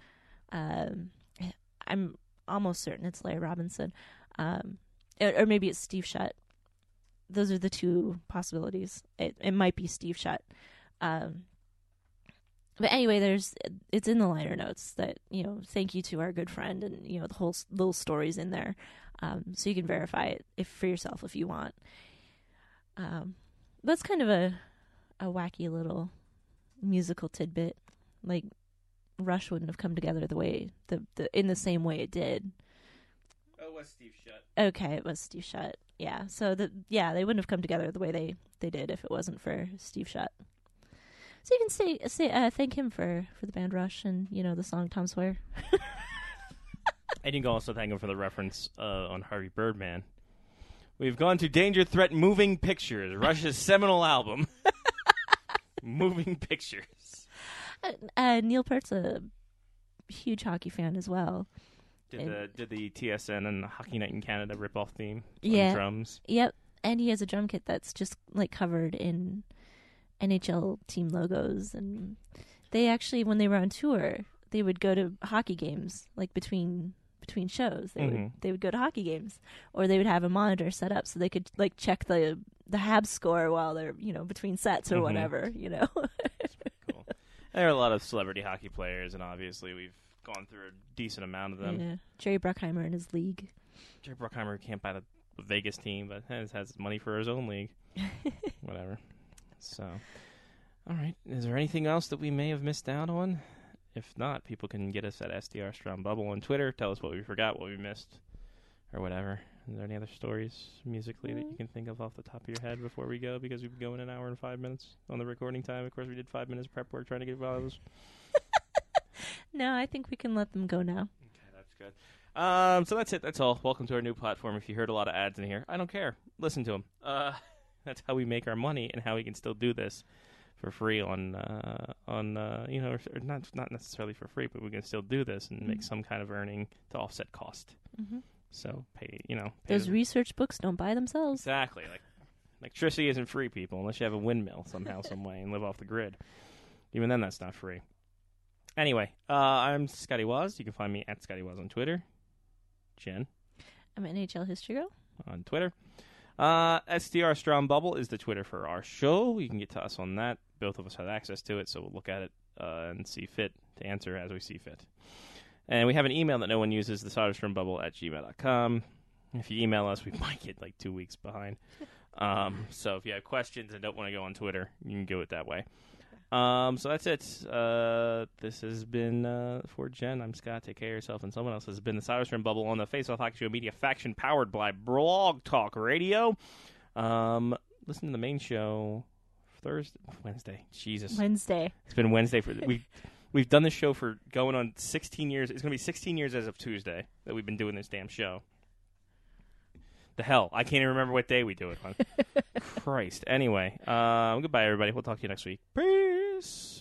Speaker 2: um, I'm almost certain it's Larry Robinson, um, or, or maybe it's Steve Shutt. Those are the two possibilities. It, it might be Steve Shutt. Um, But anyway, there's it's in the liner notes that, you know, "Thank you to our good friend," and, you know, the whole little story's in there, um, so you can verify it if for yourself if you want. Um, that's kind of a a wacky little musical tidbit. Like, Rush wouldn't have come together the way the, the in the same way it did.
Speaker 1: Oh, it was Steve Shutt.
Speaker 2: Okay, it was Steve Shutt. Yeah, so the yeah they wouldn't have come together the way they, they did if it wasn't for Steve Shutt. So you can say, say uh, thank him for, for the band Rush and, you know, the song Tom Sawyer.
Speaker 1: And you can also thank him for the reference uh, on Harvey Birdman. We've gone to Danger Threat Moving Pictures, Rush's seminal album. Moving Pictures.
Speaker 2: Uh, uh, Neil Peart's a huge hockey fan as well.
Speaker 1: Did
Speaker 2: and,
Speaker 1: the did the T S N and Hockey Night in Canada rip-off theme on
Speaker 2: yeah,
Speaker 1: drums?
Speaker 2: Yep, and he has a drum kit that's just, like, covered in N H L team logos, and they actually, when they were on tour, they would go to hockey games, like between between shows. They
Speaker 1: mm-hmm.
Speaker 2: would they would go to hockey games, or they would have a monitor set up so they could, like, check the the Habs score while they're, you know, between sets or
Speaker 1: mm-hmm.
Speaker 2: whatever, you know.
Speaker 1: That's pretty cool. There are a lot of celebrity hockey players, and obviously we've gone through a decent amount of them.
Speaker 2: Yeah. Jerry Bruckheimer and his league.
Speaker 1: Jerry Bruckheimer can't buy the Vegas team, but has has money for his own league. Whatever. So, all right. Is there anything else that we may have missed out on? If not, people can get us at S D R Strong Bubble on Twitter. Tell us what we forgot, what we missed, or whatever. Is there any other stories musically mm-hmm. that you can think of off the top of your head before we go? Because we've been going an hour and five minutes on the recording time. Of course, we did five minutes prep work trying to get those.
Speaker 2: No, I think we can let them go now.
Speaker 1: Okay, that's good. Um, so that's it. That's all. Welcome to our new platform. If you heard a lot of ads in here, I don't care. Listen to them. Uh, that's how we make our money and how we can still do this for free on uh, on uh, you know, or, or not not necessarily for free, but we can still do this and mm-hmm. make some kind of earning to offset cost.
Speaker 2: Mm-hmm.
Speaker 3: So pay, you know. Pay
Speaker 2: Those
Speaker 3: the,
Speaker 2: research books don't buy themselves.
Speaker 3: exactly. Like electricity isn't free, people, unless you have a windmill somehow, some way, and live off the grid. Even then, that's not free. Anyway, uh, I'm Scotty Waz. You can find me at Scotty Waz on Twitter. Jen.
Speaker 2: I'm an N H L history girl.
Speaker 3: On Twitter. Uh, S D R Strong Bubble is the Twitter for our show. You can get to us on that. Both of us have access to it, so we'll look at it uh, and see fit to answer as we see fit. And we have an email that no one uses, the Soderstrom Bubble at gmail dot com. If you email us, we might get like two weeks behind. Um, so if you have questions and don't want to go on Twitter, you can go it that way. Um, so that's it. Uh, this has been uh, for Jen. I'm Scott. Take care of yourself. And someone else has been the Soderstrom Bubble on the Face Off Hockey Show Media Faction, powered by Blog Talk Radio. Um, listen to the main show Thursday, Wednesday. Jesus,
Speaker 2: Wednesday.
Speaker 3: It's been Wednesday for we. We've done this show for going on sixteen years. It's going to be sixteen years as of Tuesday that we've been doing this damn show. The hell, I can't even remember what day we do it on. Christ. Anyway, um, goodbye everybody. We'll talk to you next week. Peace.